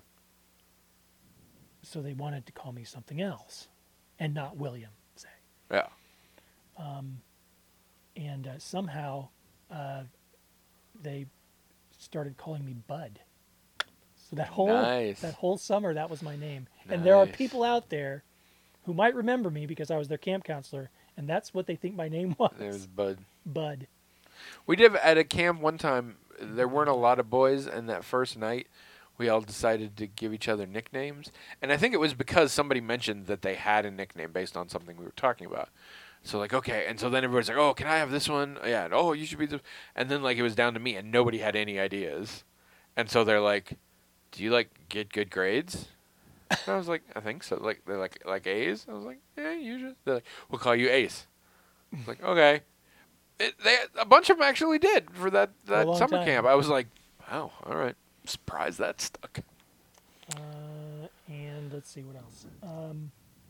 so they wanted to call me something else, and not William, say. Yeah. Um, and uh, somehow uh, they started calling me Bud. So that whole Nice. that whole summer, that was my name. And there are Nice. people out there who might remember me because I was their camp counselor, and that's what they think my name was. There's Bud. Bud. We did at a camp one time. There weren't a lot of boys, and that first night, we all decided to give each other nicknames. And I think it was because somebody mentioned that they had a nickname based on something we were talking about. So like, okay, and so then everybody's like, "Oh, can I have this one?" Yeah, and, "Oh, you should be this." And then like it was down to me, and nobody had any ideas. And so they're like, "Do you like get good grades?" And I was like, "I think so." Like they're like like A's. I was like, "Yeah, usually." They're like, "We'll call you Ace." I was like, "Okay." It, they a bunch of them actually did for that For a that long summer time. camp. I was like, "Wow, all right." I'm surprised that stuck. Uh, and let's see what else. Um,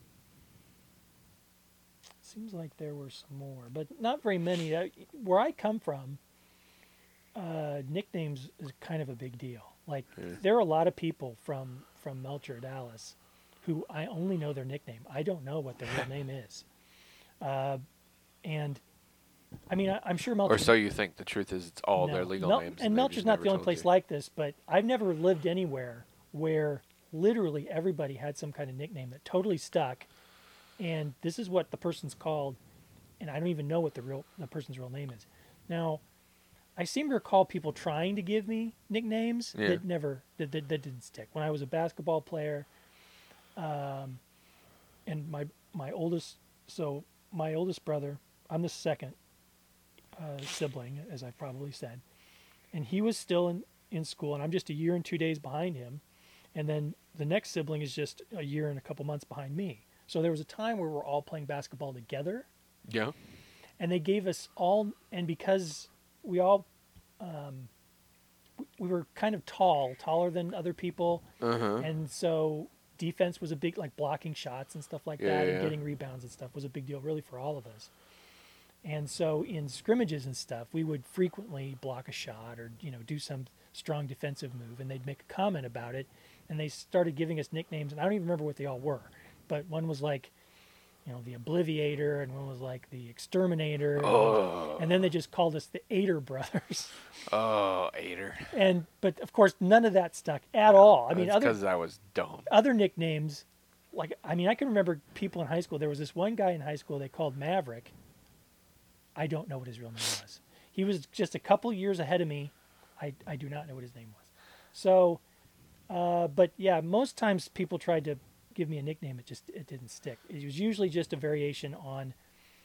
seems like there were some more, but not very many. Uh, where I come from, uh, nicknames is kind of a big deal. Like Yeah. there are a lot of people from from Melcher, Dallas, who I only know their nickname. I don't know what their real name is. Uh, and I mean, I, I'm sure Melcher. Or so you think. The truth is, it's all No. their legal Mel- names. And they Melcher's just not never the only told place you. like this, but I've never lived anywhere where literally everybody had some kind of nickname that totally stuck. And this is what the person's called, and I don't even know what the real the person's real name is. Now, I seem to recall people trying to give me nicknames Yeah. that never that, that, that didn't stick. When I was a basketball player, um, and my my oldest so my oldest brother, I'm the second uh, sibling, as I probably said, and he was still in in school, and I'm just a year and two days behind him, and then the next sibling is just a year and a couple months behind me. So there was a time where we're all playing basketball together, Yeah. and they gave us all, and because we all, um, w- we were kind of tall, taller than other people, Uh-huh. and so defense was a big, like blocking shots and stuff like Yeah, that, yeah. and getting rebounds and stuff was a big deal, really, for all of us. And so in scrimmages and stuff, we would frequently block a shot or you know do some strong defensive move, and they'd make a comment about it, and they started giving us nicknames, and I don't even remember what they all were, but one was like, you know, the Obliviator, and one was like the Exterminator, and, Oh. and then they just called us the Ader Brothers, Oh, Ader. and but of course none of that stuck at all. I mean, That's other because I was dumb. other nicknames, like I mean, I can remember people in high school. There was this one guy in high school they called Maverick. I don't know what his real name was. He was just a couple years ahead of me. I, I do not know what his name was. So, uh, but yeah, most times people tried to give me a nickname. It just it didn't stick. It was usually just a variation on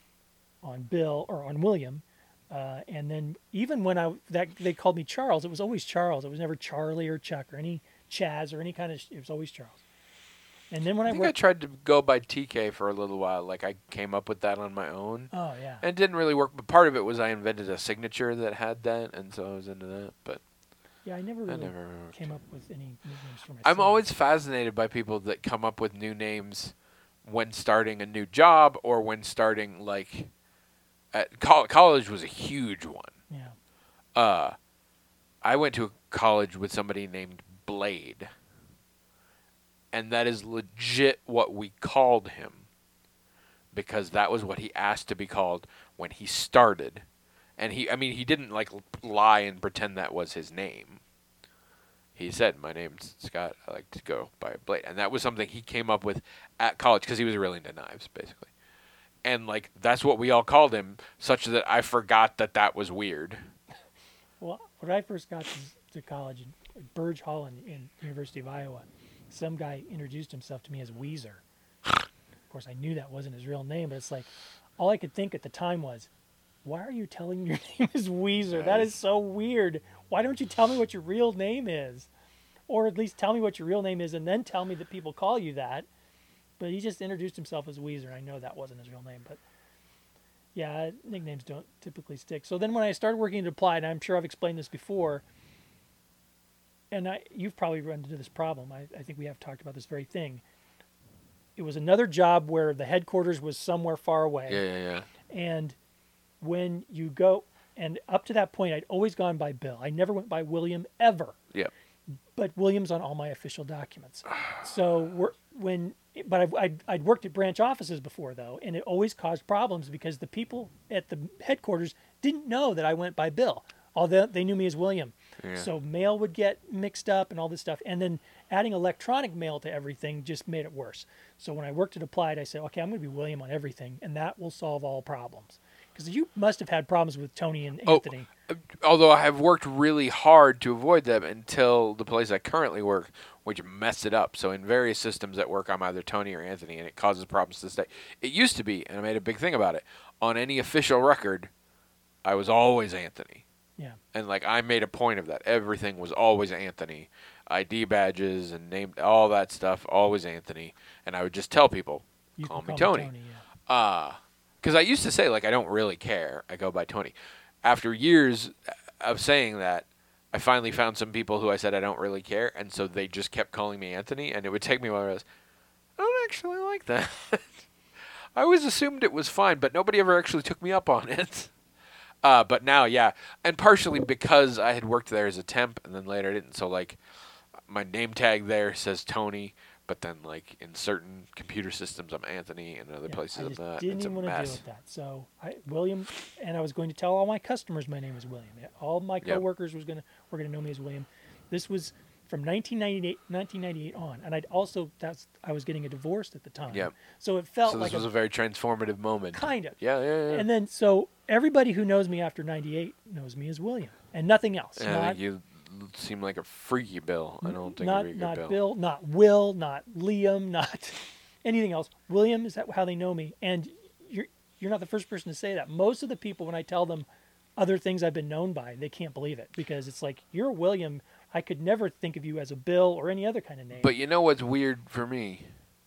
on Bill or on William. Uh, and then even when I that they called me Charles, it was always Charles. It was never Charlie or Chuck or any Chaz or any kind of. It was always Charles. And then when I I think I worked, tried to go by T K for a little while. Like, I came up with that on my own. oh yeah, And it didn't really work, but part of it was I invented a signature that had that, and so I was into that. But yeah, I never I really never. came up with any nicknames for myself. I'm always fascinated by people that come up with new names when starting a new job or when starting like at col- college was a huge one. yeah. Uh, I went to a college with somebody named Blade, and that is legit what we called him because that was what he asked to be called when he started. And he, I mean, he didn't like l- lie and pretend that was his name. He said, "My name's Scott. I like to go by Blade," and that was something he came up with at college because he was really into knives, basically. And like that's what we all called him, such that I forgot that that was weird. Well, when I first got to, to college in Burge Hall in, in University of Iowa, some guy introduced himself to me as Weezer. Of course, I knew that wasn't his real name, but it's like all I could think at the time was, "Why are you telling me your name is Weezer? That is so weird. Why don't you tell me what your real name is, or at least tell me what your real name is, and then tell me that people call you that?" But he just introduced himself as Weezer. I know that wasn't his real name, but yeah, nicknames don't typically stick. So then when I started working at Applied, and I'm sure I've explained this before, and I, you've probably run into this problem. I, I think we have talked about this very thing. It was another job where the headquarters was somewhere far away. Yeah, yeah, yeah. And when you go, and up to that point, I'd always gone by Bill. I never went by William ever. Yep. But William's on all my official documents. So we're, when, but I've, I'd, I'd worked at branch offices before though, and it always caused problems because the people at the headquarters didn't know that I went by Bill. Although they knew me as William. Yeah. So mail would get mixed up and all this stuff. And then adding electronic mail to everything just made it worse. So when I worked at Applied, I said, okay, I'm going to be William on everything, and that will solve all problems. Because you must have had problems with Tony and Oh, Anthony. uh, although I have worked really hard to avoid them until the place I currently work, which messed it up. So in various systems at work, I'm either Tony or Anthony, and it causes problems to this day. It used to be, and I made a big thing about it, on any official record, I was always Anthony. Yeah. And like I made a point of that. Everything was always Anthony. I D badges and named all that stuff, always Anthony. And I would just tell people, You call can me call Tony. me Tony, yeah. Uh, because I used to say, like, I don't really care. I go by Tony. After years of saying that, I finally found some people who I said I don't really care, and so they just kept calling me Anthony, and it would take me a while to realize, I don't actually like that. I always assumed it was fine, but nobody ever actually took me up on it. Uh, but now, yeah, and partially because I had worked there as a temp, and then later I didn't, so, like, my name tag there says Tony, but then, like, in certain computer systems, I'm Anthony, and other Yeah, places I I'm just not. didn't It's a even want to deal mess. with that. So I, William, and I was going to tell all my customers my name was William. All my Yep. coworkers was gonna were gonna know me as William. This was from nineteen ninety-eight, nineteen ninety-eight on, and I'd also that's I was getting a divorce at the time. Yep. So it felt So like this was a, a very transformative moment. kind of. Yeah, yeah, yeah. And then so everybody who knows me after ninety-eight knows me as William and nothing else. And I not, think you seem like a freaky Bill. I don't think not, you're a good not Bill. Bill, not Will, not Liam, not anything else. William is that how they know me, and you're you're not the first person to say that. Most of the people, when I tell them other things I've been known by, they can't believe it because it's like you're William. I could never think of you as a Bill or any other kind of name. But you know what's weird for me?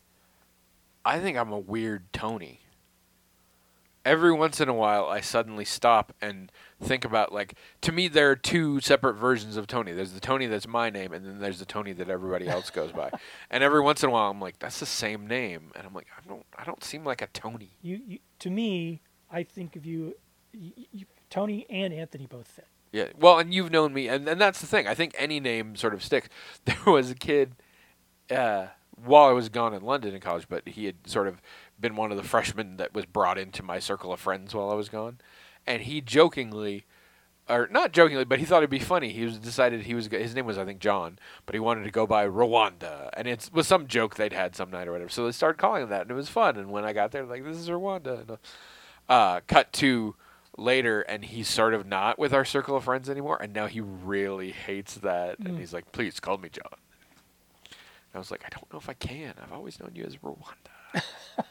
I think I'm a weird Tony. Every once in a while, I suddenly stop and think about, like, to me, there are two separate versions of Tony. There's the Tony that's my name, and then there's the Tony that everybody else goes by. And every once in a while, I'm like, that's the same name, and I'm like, I don't, I don't seem like a Tony. you, you to me, I think of you, you, you, Tony and Anthony both fit. Yeah, well, and you've known me, and, and that's the thing. I think any name sort of sticks. There was a kid uh, while I was gone in London in college, but he had sort of been one of the freshmen that was brought into my circle of friends while I was gone, and he jokingly, or not jokingly, but he thought it'd be funny. He was decided he was his name was I think John, but he wanted to go by Rwanda, and it was some joke they'd had some night or whatever. So they started calling him that, and it was fun. And when I got there, like, this is Rwanda. And, uh, cut to later, and he's sort of not with our circle of friends anymore, and now he really hates that, Mm. and he's like, please call me John. And I was like, I don't know if I can. I've always known you as Rwanda.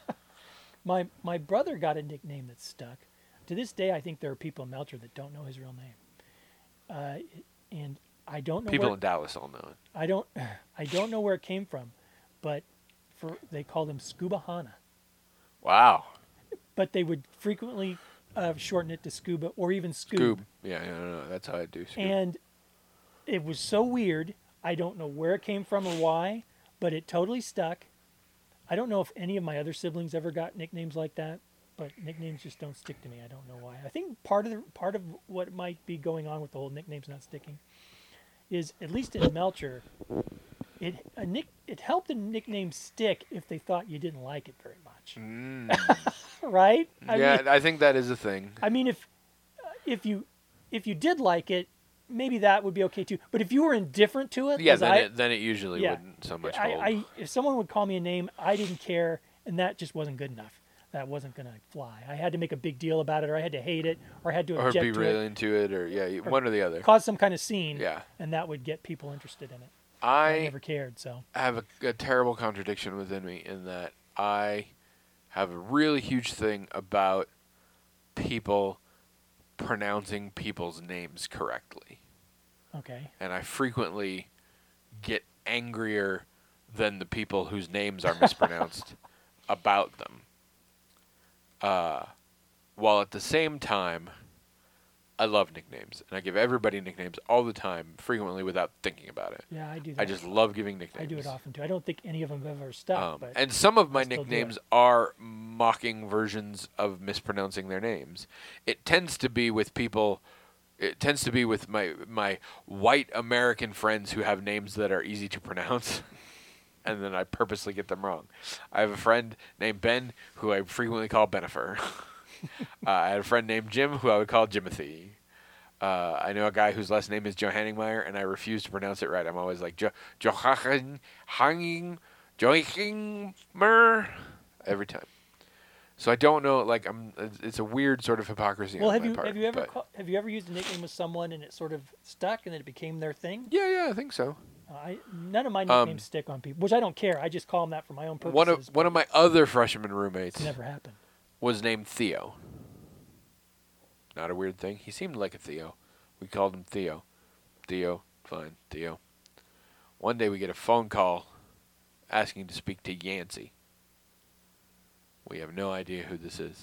My my brother got a nickname that stuck. To this day, I think there are people in Melcher that don't know his real name, uh, and I don't know. People where, in Dallas all know it. I don't. I don't know where it came from, but for they called him Scuba Hana. Wow. But they would frequently uh, shorten it to Scuba or even Scoob. Scoob. Yeah, yeah, no, no, that's how I do Scoob. And it was so weird. I don't know where it came from or why, but it totally stuck. I don't know if any of my other siblings ever got nicknames like that, but nicknames just don't stick to me. I don't know why. I think part of the part of what might be going on with the whole nicknames not sticking is, at least in Melcher, it a nick it helped a nickname stick if they thought you didn't like it very much, Mm. right? I yeah, mean, I think that is a thing. I mean, if if you if you did like it, maybe that would be okay too. But if you were indifferent to it, Yeah, as then I, it then it usually yeah, wouldn't so much I, hold. I if someone would call me a name, I didn't care, and that just wasn't good enough. That wasn't gonna fly. I had to make a big deal about it, or I had to hate it, or I had to or object be to really it, into it, or yeah, you- one or the other. cause some kind of scene, Yeah. and that would get people interested in it. I I never cared, so have a, a terrible contradiction within me in that I have a really huge thing about people pronouncing people's names correctly. okay. And I frequently get angrier than the people whose names are mispronounced about them. Uh, while at the same time, I love nicknames, and I give everybody nicknames all the time, frequently without thinking about it. Yeah, I do that. I just love giving nicknames. I do it often too. I don't think any of them have ever stuck, Um, but and some of my I still do nicknames it. are mocking versions of mispronouncing their names. It tends to be with people. It tends to be with my my white American friends who have names that are easy to pronounce, and then I purposely get them wrong. I have a friend named Ben who I frequently call Benifer. uh, I had a friend named Jim who I would call Jimothy. Uh, I know a guy whose last name is Johanningmeyer, and I refuse to pronounce it right. I'm always like jo- Joachim Hanging Joachimmer every time. So I don't know. Like I'm, it's- it's a weird sort of hypocrisy. well, on have my you part, have you ever but- ca- have you ever used a nickname with someone and it sort of stuck and then it became their thing? Yeah, yeah, I think so. Uh, I none of my Um, nicknames stick on people, which I don't care. I just call them that for my own purposes. One of one of my other freshman It's roommates never happened. was named Theo. Not a weird thing. He seemed like a Theo. We called him Theo. Theo, fine, Theo. One day we get a phone call asking to speak to Yancey. We have no idea who this is.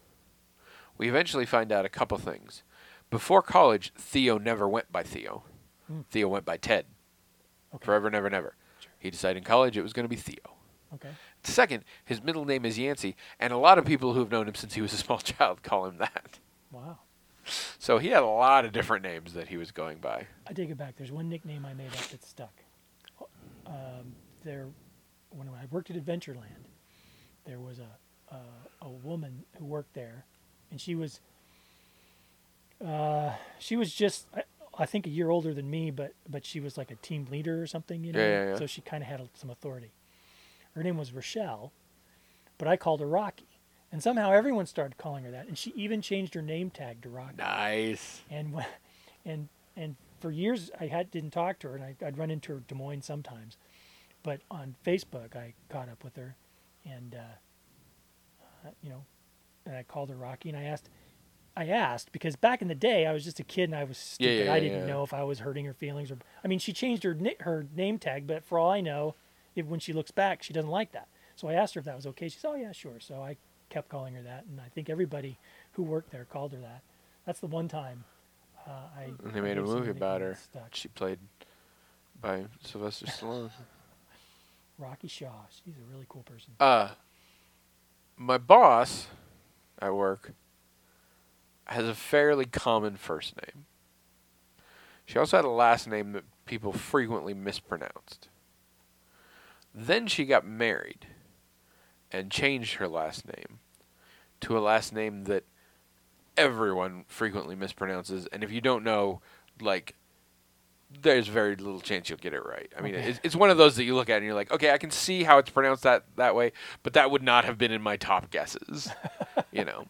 We eventually find out a couple things. Before college, Theo never went by Theo. Hmm. Theo went by Ted. Okay. Forever, never, never. Sure. He decided in college it was going to be Theo. Okay. Second, his middle name is Yancey, and a lot of people who have known him since he was a small child call him that. Wow. So he had a lot of different names that he was going by. I take it back. There's one nickname I made up that stuck. Um, there, when I worked at Adventureland, there was a a, a woman who worked there, and she was uh, she was just I, I think a year older than me, but but she was like a team leader or something, you know. Yeah, yeah, yeah. So she kind of had some authority. Her name was Rochelle, but I called her Rocky, And somehow everyone started calling her that, and she even changed her name tag to Rocky. Nice. And when- and and for years I had didn't talk to her, and I, I'd run into her in Des Moines sometimes, but on Facebook I caught up with her, and uh, uh, you know, and I called her Rocky, and I asked, I asked because back in the day I was just a kid and I was stupid. Yeah, yeah, I didn't yeah. know if I was hurting her feelings or. I mean, she changed her ni- her name tag, but for all I know, if when she looks back, she doesn't like that. So I asked her if that was okay. She said, "Oh yeah, sure." So I kept calling her that, and I think everybody who worked there called her that. That's the one time uh, I. And they I made a gave some movie about her. nicknames stuck. She played by Sylvester Stallone. Rocky Shaw. She's a really cool person. Uh, my boss at work has a fairly common first name. She also had a last name that people frequently mispronounced. Then she got married and changed her last name to a last name that everyone frequently mispronounces. And if you don't know, like, there's very little chance you'll get it right. I mean, Okay. it's, it's one of those that you look at and you're like, okay, I can see how it's pronounced that, that way, but that would not have been in my top guesses, you know.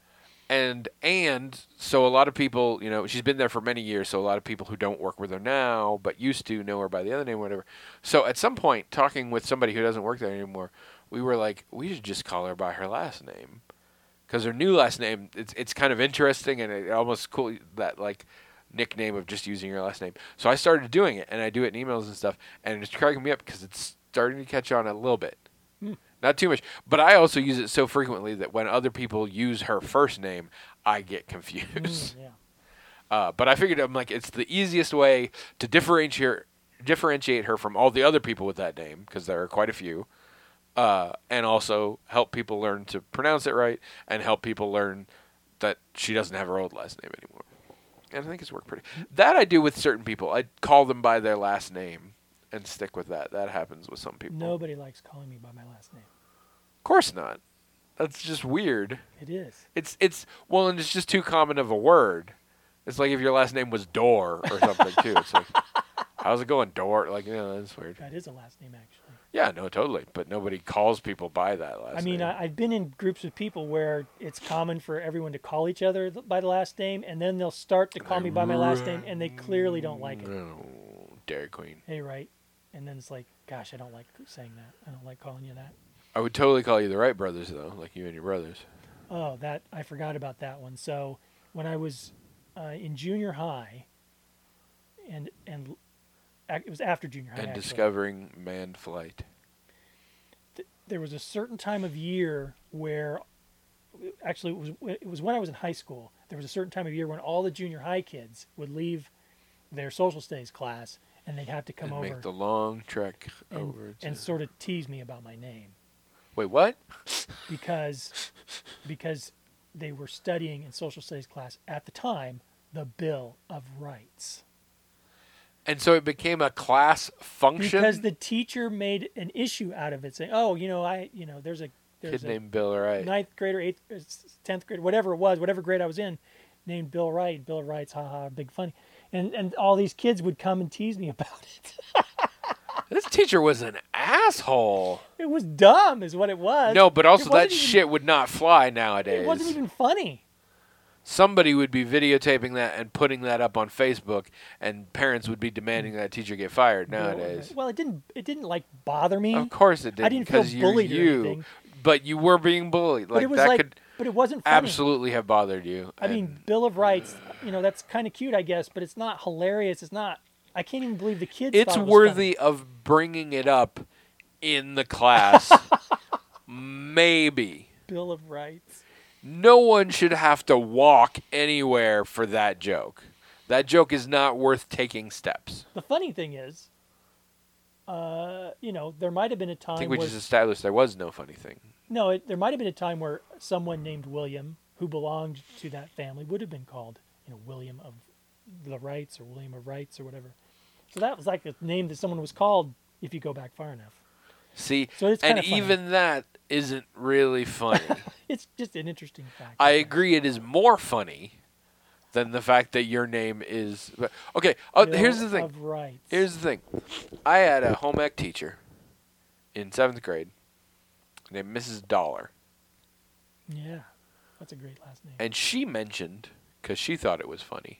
And and so a lot of people, you know, she's been there for many years, so a lot of people who don't work with her now but used to know her by the other name or whatever. So at some point, talking with somebody who doesn't work there anymore, we were like, we should just call her by her last name. Because her new last name, it's it's kind of interesting and it almost cool, that like nickname of just using your last name. So I started doing it, and I do it in emails and stuff, and it's cracking me up because it's starting to catch on a little bit. Hmm. Not too much. But I also use it so frequently that when other people use her first name, I get confused. Mm, yeah. Uh, but I figured I'm like, it's the easiest way to differentiate her, differentiate her from all the other people with that name, because there are quite a few, uh, and also help people learn to pronounce it right, and help people learn that she doesn't have her old last name anymore. And I think it's worked pretty. That I do with certain people. I call them by their last name and stick with that. That happens with some people. Nobody likes calling me by my last name. Of course not. That's just weird. It is. It's it's well, and it's just too common of a word. It's like if your last name was Door or something too. It's like, how's it going, Door? Like, yeah, that's weird. That is a last name, actually. Yeah, no, totally. But nobody calls people by that last name. I mean, I, I've been in groups with people where it's common for everyone to call each other th- by the last name, and then they'll start to call me by my last name, and they clearly don't like it. No, Dairy Queen. Hey, right? And then it's like, gosh, I don't like saying that. I don't like calling you that. I would totally call you the Wright brothers though, like you and your brothers. Oh, that I forgot about that one. So when I was uh, in junior high, and and ac- it was after junior high, And actually, discovering manned flight. th- there was a certain time of year where, actually, it was it was when I was in high school. There was a certain time of year when all the junior high kids would leave their social studies class, and they'd have to come and over make the long trek and, over to... and sort of tease me about my name. Wait, what? because because they were studying in social studies class at the time the Bill of Rights. And so it became a class function? Because the teacher made an issue out of it, saying, "Oh, you know, I, you know, there's a there's Kid a named Bill Wright. ninth grader, eighth, uh, tenth grade, whatever it was, whatever grade I was in, named Bill Wright. Bill of Rights, haha, big funny." And and all these kids would come and tease me about it. This teacher was an asshole. It was dumb, is what it was. No, but also It that wasn't even- shit would not fly nowadays. It wasn't even funny. Somebody would be videotaping that and putting that up on Facebook, and parents would be demanding that teacher get fired nowadays. Well, it didn't. It didn't like bother me. Of course it did. I didn't feel because you're bullied or you, anything. but you were being bullied. But Like it was that like, could but it wasn't funny. absolutely have bothered you. I mean, and- Bill of Rights. You know, that's kind of cute, I guess, but it's not hilarious. It's not. I can't even believe the kids. it's thought it was worthy of bringing it up in the class. Maybe. funny. Bill of Rights. No one should have to walk anywhere for that joke. That joke is not worth taking steps. The funny thing is, uh, you know, there might have been a time I think we where just established there was no funny thing. no, it, there might have been a time where someone named William, who belonged to that family, would have been called, you know, William of the Rights or William of Rights or whatever. So that was like the name that someone was called if you go back far enough. See, So it's and kinda funny. even that isn't really funny. It's just an interesting fact. I agree it is more funny than the fact that your name is... but- Okay, uh, Bill here's the thing. Of Rights. Here's the thing. I had a home ec teacher in seventh grade named Missus Dollar. Yeah, that's a great last name. And she mentioned, because she thought it was funny,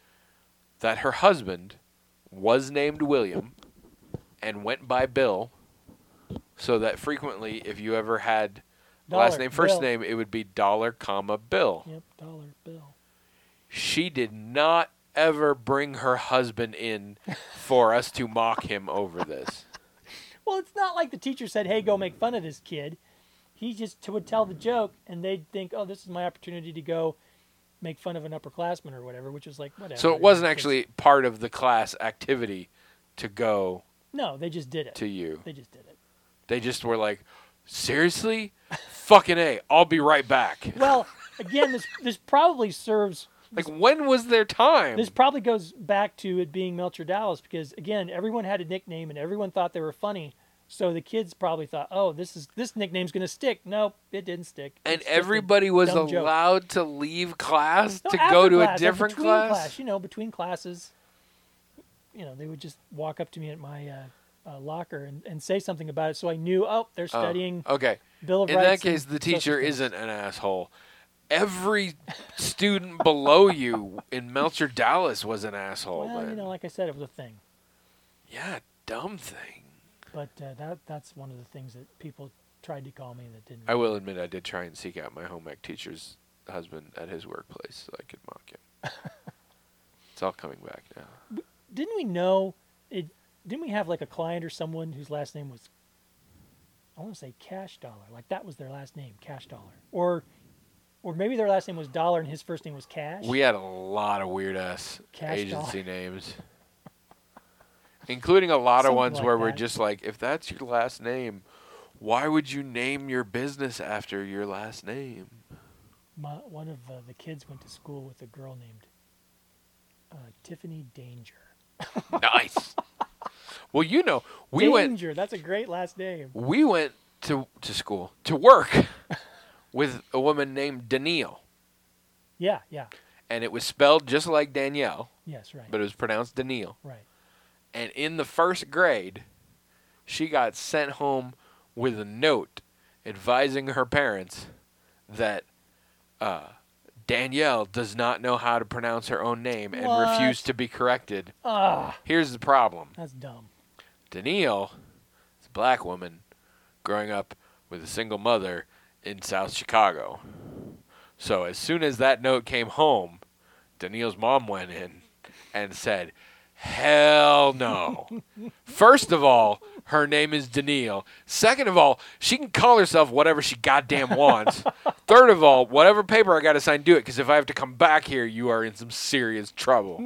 that her husband was named William and went by Bill, so that frequently, if you ever had Dollar, last name, first Bill. name, it would be dollar, comma, Bill. Yep, dollar bill. She did not ever bring her husband in for us to mock him over this. Well, it's not like the teacher said, "Hey, go make fun of this kid." He just t- would tell the joke, and they'd think, "Oh, this is my opportunity to go make fun of an upperclassman or whatever," which was like whatever. So it wasn't Because- actually part of the class activity to go No, they just did it. to you. They just did it. They just were like, seriously? Fucking A, I'll be right back. Well, again, this this probably serves. Like, when was their time? This probably goes back to it being Melcher Dallas because again, everyone had a nickname and everyone thought they were funny. So the kids probably thought, "Oh, this is this nickname's gonna stick." Nope, it didn't stick. and It's just a everybody was dumb joke. allowed to leave class No, to after go to class, a like different between class? You know, between classes, you know, they would just walk up to me at my uh, uh, locker and, and say something about it, so I knew, oh, they're Oh, studying okay. Bill of In Rights. that case, and the social teacher studies. isn't an asshole. Every student below you in Melcher Dallas was an asshole. Well, then. you know, like I said, it was a thing. Yeah, dumb thing. But uh, that that's one of the things that people tried to call me that didn't. I will admit I did try and seek out my home ec teacher's husband at his workplace so I could mock him. It's all coming back now. Didn't we know it? Didn't we have like a client or someone whose last name was? I want to say Cash Dollar. Like that was their last name, Cash Dollar, or, or maybe their last name was Dollar and his first name was Cash. We had a lot of weird ass Cash agency dollar. names. Including a lot of Something ones like where we're that. just like, if that's your last name, why would you name your business after your last name? My, one of uh, the kids went to school with a girl named uh, Tiffany Danger. Nice. Well, you know, we went Danger. That's a great last name. we went to to school to work with a woman named Danielle, Yeah, yeah. and it was spelled just like Danielle, Yes, right. but it was pronounced Danielle. right. And in the first grade, she got sent home with a note advising her parents that uh, Danielle does not know how to pronounce her own name and What? refused to be corrected. Ah, Here's the problem. that's dumb. Danielle is a black woman growing up with a single mother in South Chicago. So as soon as that note came home, Danielle's mom went in and said, hell no. First of all, her name is Danielle. Second of all, she can call herself whatever she goddamn wants. Third of all, whatever paper I got to sign, do it, because if I have to come back here, you are in some serious trouble.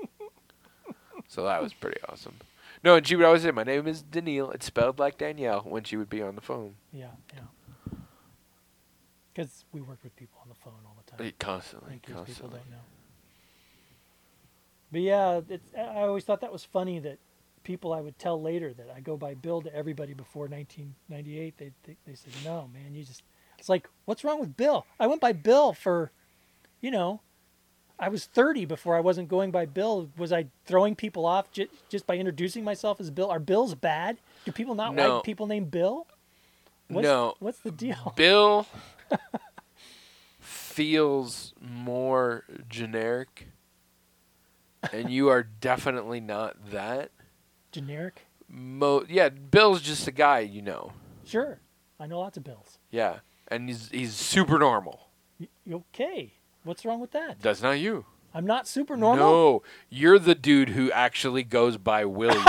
So that was pretty awesome. No, and she would always say, my name is Danielle. It's spelled like Danielle when she would be on the phone. Yeah, yeah. Because we work with people on the phone all the time. Eh, Constantly, in case people constantly. don't know. But yeah, it's, I always thought that was funny that people I would tell later that I go by Bill to everybody before nineteen ninety-eight. They, they they said, no, man, you just. It's like, what's wrong with Bill? I went by Bill for, you know, I was thirty before I wasn't going by Bill. Was I throwing people off j- just by introducing myself as Bill? Are Bills bad? Do people not No. like people named Bill? What's, No. What's the deal? Bill feels more generic, and you are definitely not that. Generic? Mo- yeah, Bill's just a guy you know. Sure. I know lots of Bills. Yeah, and he's he's super normal. Y- okay. What's wrong with that? That's not you. I'm not super normal. No, you're the dude who actually goes by William.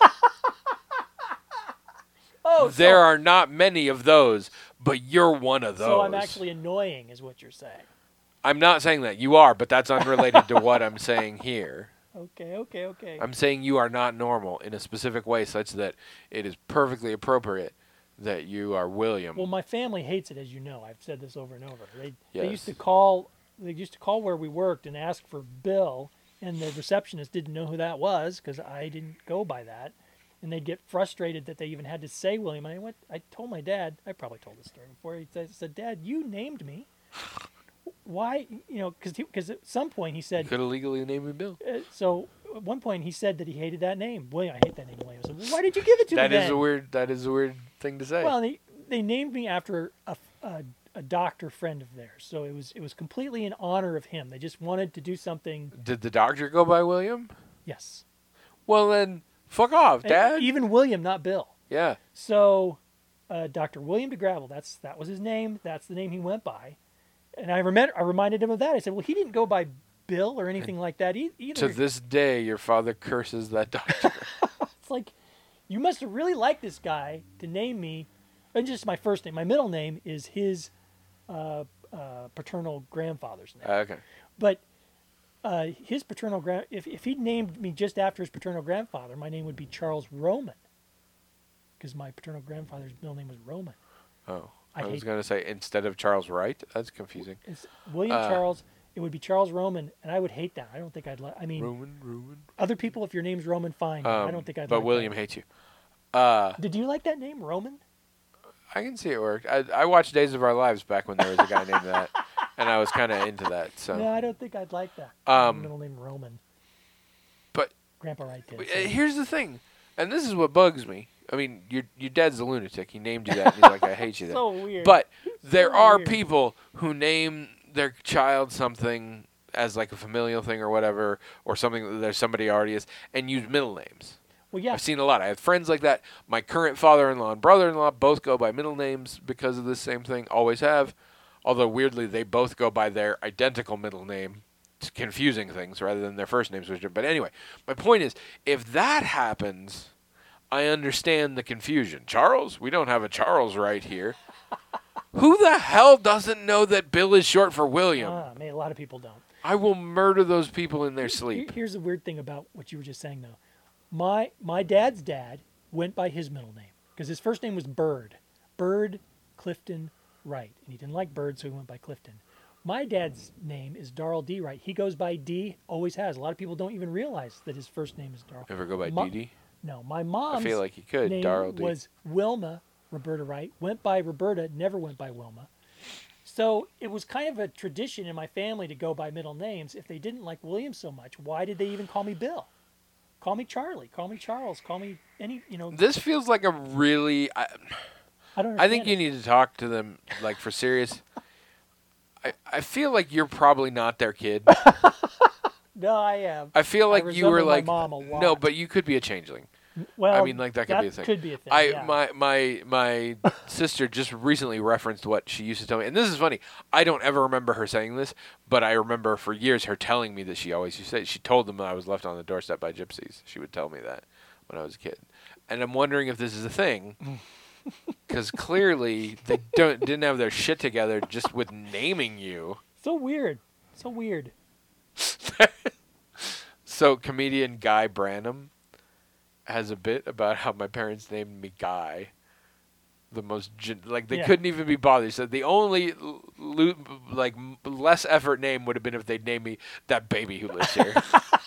Oh, There so, are not many of those, but you're one of those. so I'm actually annoying, is what you're saying. I'm not saying that. You are, but that's unrelated to what I'm saying here. Okay, okay, okay. I'm saying you are not normal in a specific way such that it is perfectly appropriate that you are William. Well, my family hates it, as you know. I've said this over and over. They they used to Yes. call they used to call where we worked and ask for Bill, and the receptionist didn't know who that was because I didn't go by that, and they'd get frustrated that they even had to say William. And I went. I told my dad. I probably told this story before. He said, said "Dad, you named me. Why? You know, because because at some point he said." Could have legally named me Bill. Uh, so at one point he said that he hated that name. William, I hate that name, William. I said, well, why did you give it to That me is then? a weird. That is a weird thing to say. Well, they, they named me after a, a, a doctor friend of theirs. So it was it was completely in honor of him. They just wanted to do something. Did the doctor go by William? Yes. Well, then, fuck off, And Dad. even William, not Bill. Yeah. So, uh, Doctor William de Gravel, that's that was his name. That's the name he went by. And I remember, I reminded him of that. I said, well, he didn't go by Bill or anything like that e- either. To this day, your father curses that doctor. It's like, you must have really liked this guy to name me, and just my first name. My middle name is his uh, uh, paternal grandfather's name. Okay. But uh, his paternal grand, if if he'd named me just after his paternal grandfather, my name would be Charles Roman, because my paternal grandfather's middle name was Roman. Oh. I I, was hate- going to say instead of Charles Wright. That's confusing. It's William Uh, Charles. It would be Charles Roman, and I would hate that. I don't think I'd like. I mean, Roman, Roman. other people, if your name's Roman, fine. but I Um, don't think I'd. But like William that. hates you. Uh, Did you like that name, Roman? I can see it worked. I, I watched Days of Our Lives back when there was a guy named that, and I was kind of into that. So. No, I don't think I'd like that. Um, middle name Roman. But Grandpa Wright did. Uh, so- Here's the thing, and this is what bugs me. I mean, your your dad's a lunatic. He named you that. And he's like, I hate you. That. so weird. But there So are weird. people who name their child something as like a familial thing or whatever, or something that there's somebody already is, and use middle names. well, yeah. I've seen a lot. I have friends like that. My current father-in-law and brother-in-law both go by middle names because of this same thing. Always have. Although weirdly, they both go by their identical middle name. It's confusing things rather than their first names. Which are, but anyway, my point is, if that happens, I understand the confusion. Charles? We don't have a Charles right here. Who the hell doesn't know that Bill is short for William? Ah, man, a lot of people don't. I will murder those people in their Here- sleep. Here's the weird thing about what you were just saying, though. My my dad's dad went by his middle name because his first name was Bird, Bird Clifton Wright, and he didn't like Bird, so he went by Clifton. My dad's name is Darrell D. Wright. He goes by D. Always has. A lot of people don't even realize that his first name is Darrell. Ever go by Ma- Dee Dee? No, my I mom's feel like you could. name Darrell D. was Wilma Roberta Wright. Went by Roberta, never went by Wilma. So it was kind of a tradition in my family to go by middle names. If they didn't like William so much, why did they even call me Bill? Call me Charlie. Call me Charles. Call me any. You know, This feels like a really. I, I don't. I think understand you it. need to talk to them, like, for serious. I, I feel like you're probably not their kid. No, I am. I feel I like you were resemble my like. mom a lot. No, but you could be a changeling. Well, I mean, like, that could be a thing. Could be a thing. I yeah. my my my sister just recently referenced what she used to tell me, and this is funny. I don't ever remember her saying this, but I remember for years her telling me that she always used to say. She told them that I was left on the doorstep by gypsies. She would tell me that when I was a kid, and I'm wondering if this is a thing, because clearly they don't didn't have their shit together just with naming you. So weird. So weird. So comedian Guy Branum has a bit about how my parents named me Guy. The most gen- like they Yeah. couldn't even be bothered. He said the only l- lo- like m- less effort name would have been if they'd named me that baby who lives here.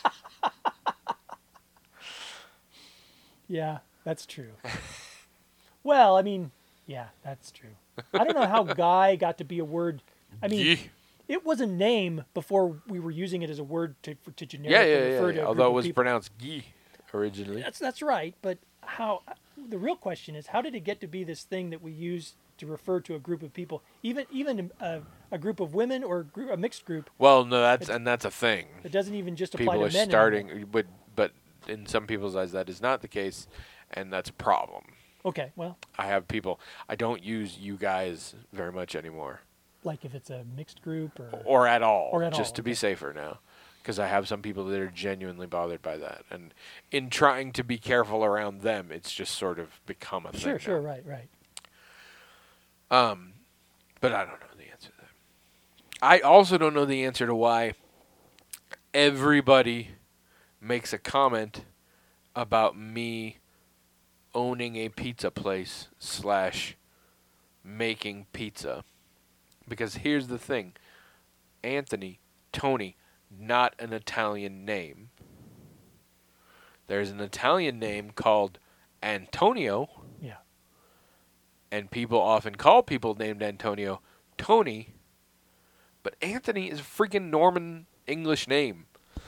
Yeah, that's true. Well, I mean, yeah, that's true. I don't know how guy got to be a word. I mean, Yee. it was a name before we were using it as a word to for, to yeah, generically yeah, refer yeah. to yeah. a Although group it was of people. pronounced Guy originally. That's that's right, but how? The real question is, how did it get to be this thing that we use to refer to a group of people, even even a, a group of women or a, group, a mixed group Well, no, that's It's- and that's a thing. that doesn't even just apply People to are men starting, anymore? but but in some people's eyes that is not the case, and that's a problem. Okay, well, I have people. I don't use you guys very much anymore, like if it's a mixed group or or at all, Or at just all, to be okay. safer now, because I have some people that are genuinely bothered by that, and in trying to be careful around them, it's just sort of become a sure, thing. sure, now. right, right. Um, but I don't know the answer to that. I also don't know the answer to why everybody makes a comment about me owning a pizza place slash making pizza. Because here's the thing. Anthony, Tony, not an Italian name. There's an Italian name called Antonio, Yeah. and people often call people named Antonio Tony, but Anthony is a freaking Norman English name.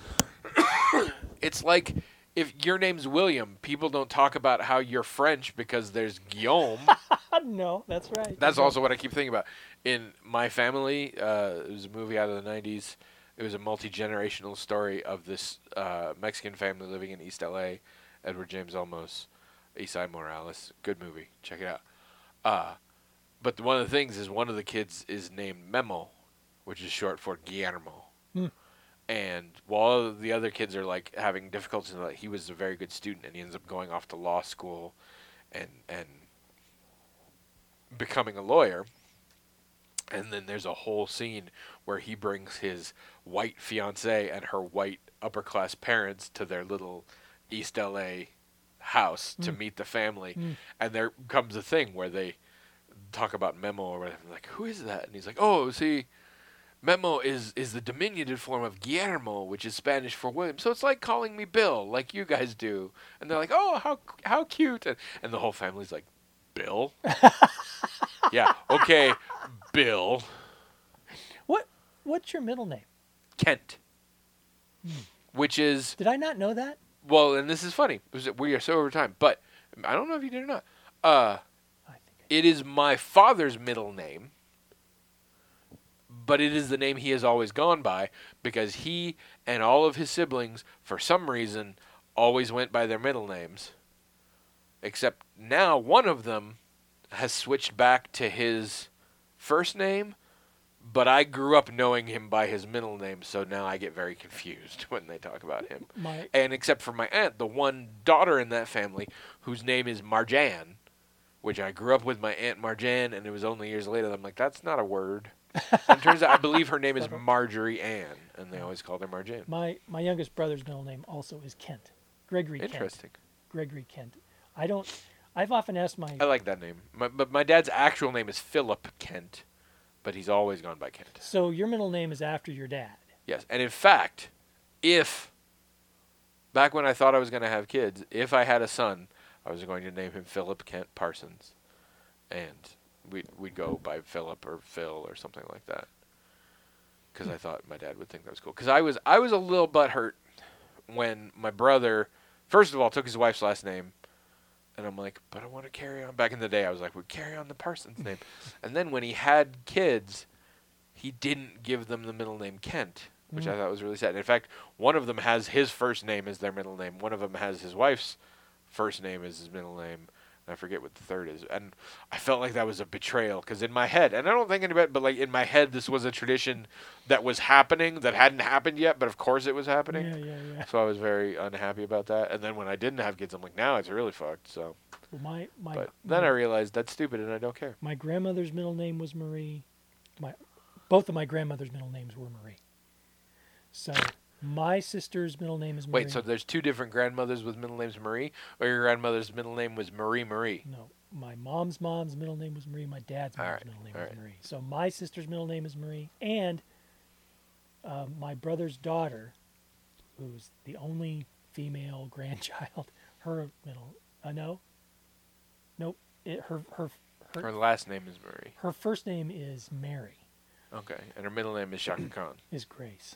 It's like if your name's William, people don't talk about how you're French because there's Guillaume. no, that's right. That's also what I keep thinking about. In My Family, uh, it was a movie out of the nineties. It was a multi-generational story of this uh, Mexican family living in East L A. Edward James Olmos, Isai Morales. Good movie. Check it out. Uh, but the, one of the things is one of the kids is named Memo, which is short for Guillermo. Hmm. And while the other kids are like having difficulties, like, he was a very good student, and he ends up going off to law school, and and becoming a lawyer. And then there's a whole scene where he brings his white fiancée and her white upper class parents to their little East L A house mm. to meet the family. Mm. And there comes a thing where they talk about Memo or whatever. Like, who is that? And he's like, oh, see, Memo is, is the diminutive form of Guillermo, which is Spanish for William. So it's like calling me Bill, like you guys do. And they're like, oh, how how cute. And, and the whole family's like, Bill? Yeah, okay, Bill. What What's your middle name? Kent. Hmm. Which is... Did I not know that? Well, and this is funny. We are so over time, but I don't know if you did or not. Uh, I think I it is my father's middle name, but it is the name he has always gone by because he and all of his siblings, for some reason, always went by their middle names. Except now one of them has switched back to his first name, but I grew up knowing him by his middle name, so now I get very confused when they talk about him. My and except for my aunt, the one daughter in that family, whose name is Marjan, which I grew up with my Aunt Marjan, and it was only years later that I'm like, that's not a word. And it turns out I believe her name is Marjorie Ann, and they always called her Marjan. My my youngest brother's middle name also is Kent. Gregory Kent. Interesting. Gregory Kent. I don't... I've often asked my... I like that name. My, but my dad's actual name is Philip Kent, but he's always gone by Kent. So your middle name is after your dad? Yes. And in fact, if, back when I thought I was going to have kids, if I had a son, I was going to name him Philip Kent Parsons. And we'd, we'd go by Philip or Phil or something like that. Because I thought my dad would think that was cool. Because I was, I was a little butthurt when my brother, first of all, took his wife's last name. And I'm like, but I want to carry on. Back in the day, I was like, we'd carry on the Parsons name. And then when he had kids, he didn't give them the middle name Kent, which mm. I thought was really sad. In fact, one of them has his first name as their middle name. One of them has his wife's first name as his middle name. And I forget what the third is. And I felt like that was a betrayal because in my head, and I don't think anybody, but like in my head, this was a tradition that was happening that hadn't happened yet, but of course it was happening. Yeah, yeah, yeah. So I was very unhappy about that. And then when I didn't have kids, I'm like, now it's really fucked. So. Well, my, my, but then my, I realized that's stupid and I don't care. My grandmother's middle name was Marie. My Both of my grandmother's middle names were Marie. So my sister's middle name is Marie. Wait, so there's two different grandmothers with middle names Marie? Or your grandmother's middle name was Marie Marie? No. My mom's mom's middle name was Marie. My dad's mom's right, middle name was right. Marie. So my sister's middle name is Marie. And uh, my brother's daughter, who's the only female grandchild, her middle... Uh, no? Nope. It, her, her, her, her last name is Marie. Her first name is Mary. Okay. And her middle name is Shaka Khan. Is Grace.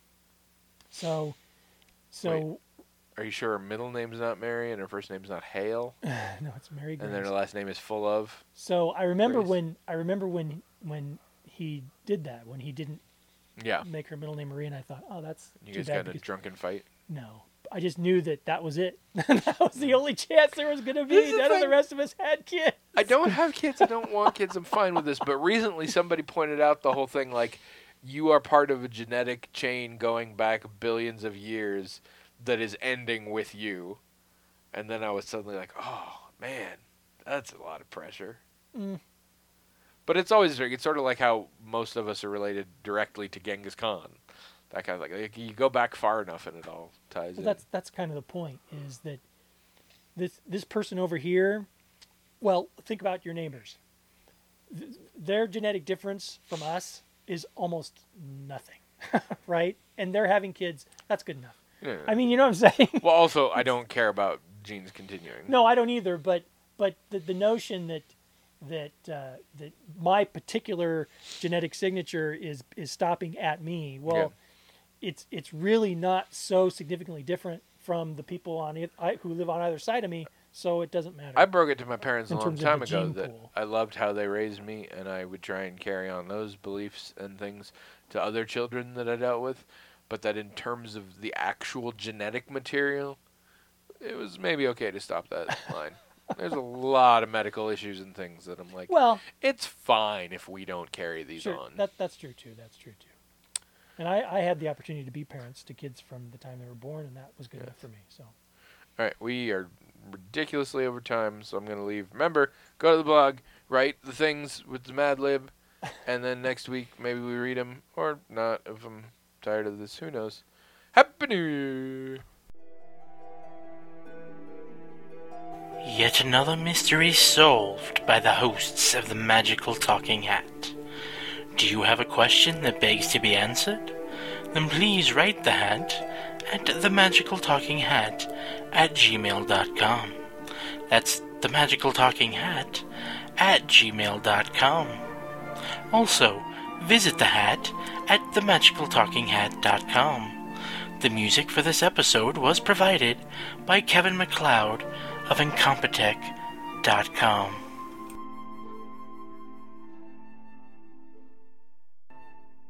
So... so. Wait. Are you sure her middle name's not Mary and her first name's not Hale? No, it's Mary Grace. And then her last name is full of. So I remember Grace? when I remember when when he did that, when he didn't yeah. make her middle name Marie, and I thought, oh, that's you too guys bad got in a drunken fight? No, I just knew that that was it. That was the only chance there was going to be. None of the rest of us had kids. I don't have kids. I don't want kids. I'm fine with this. But recently, somebody pointed out the whole thing like, you are part of a genetic chain going back billions of years that is ending with you. And then I was suddenly like, oh, man, that's a lot of pressure. Mm. But it's always, it's sort of like how most of us are related directly to Genghis Khan. That kind of like, like you go back far enough and it all ties well, in. That's, that's kind of the point, is that this, this person over here, well, think about your neighbors. Th- their genetic difference from us is almost nothing, right? And they're having kids, that's good enough. Yeah. I mean, you know what I'm saying? Well, also, I don't care about genes continuing. No, I don't either. But but the, the notion that that uh, that my particular genetic signature is is stopping at me. Well, yeah. it's it's really not so significantly different from the people on it, I, who live on either side of me so it doesn't matter. I broke it to my parents a In long terms of time the ago gene that pool. I loved how they raised me, and I would try and carry on those beliefs and things to other children that I dealt with, but that in terms of the actual genetic material, it was maybe okay to stop that line. There's a lot of medical issues and things that I'm like, Well, it's fine if we don't carry these sure, on. that that's true too. That's true too. And I, I had the opportunity to be parents to kids from the time they were born, and that was good enough for me. So, All right, we are ridiculously over time, so I'm going to leave. Remember, go to the blog, write the things with the Mad Lib, and then next week maybe we read them, or not if I'm tired of this. Who knows? Happy New Year! Yet another mystery solved by the hosts of the Magical Talking Hat. Do you have a question that begs to be answered? Then please write the hat at themagicaltalkinghat at gmail dot com. That's themagicaltalkinghat at gmail dot com. Also, visit the hat at themagicaltalkinghat dot com. The music for this episode was provided by Kevin MacLeod of incompetech dot com.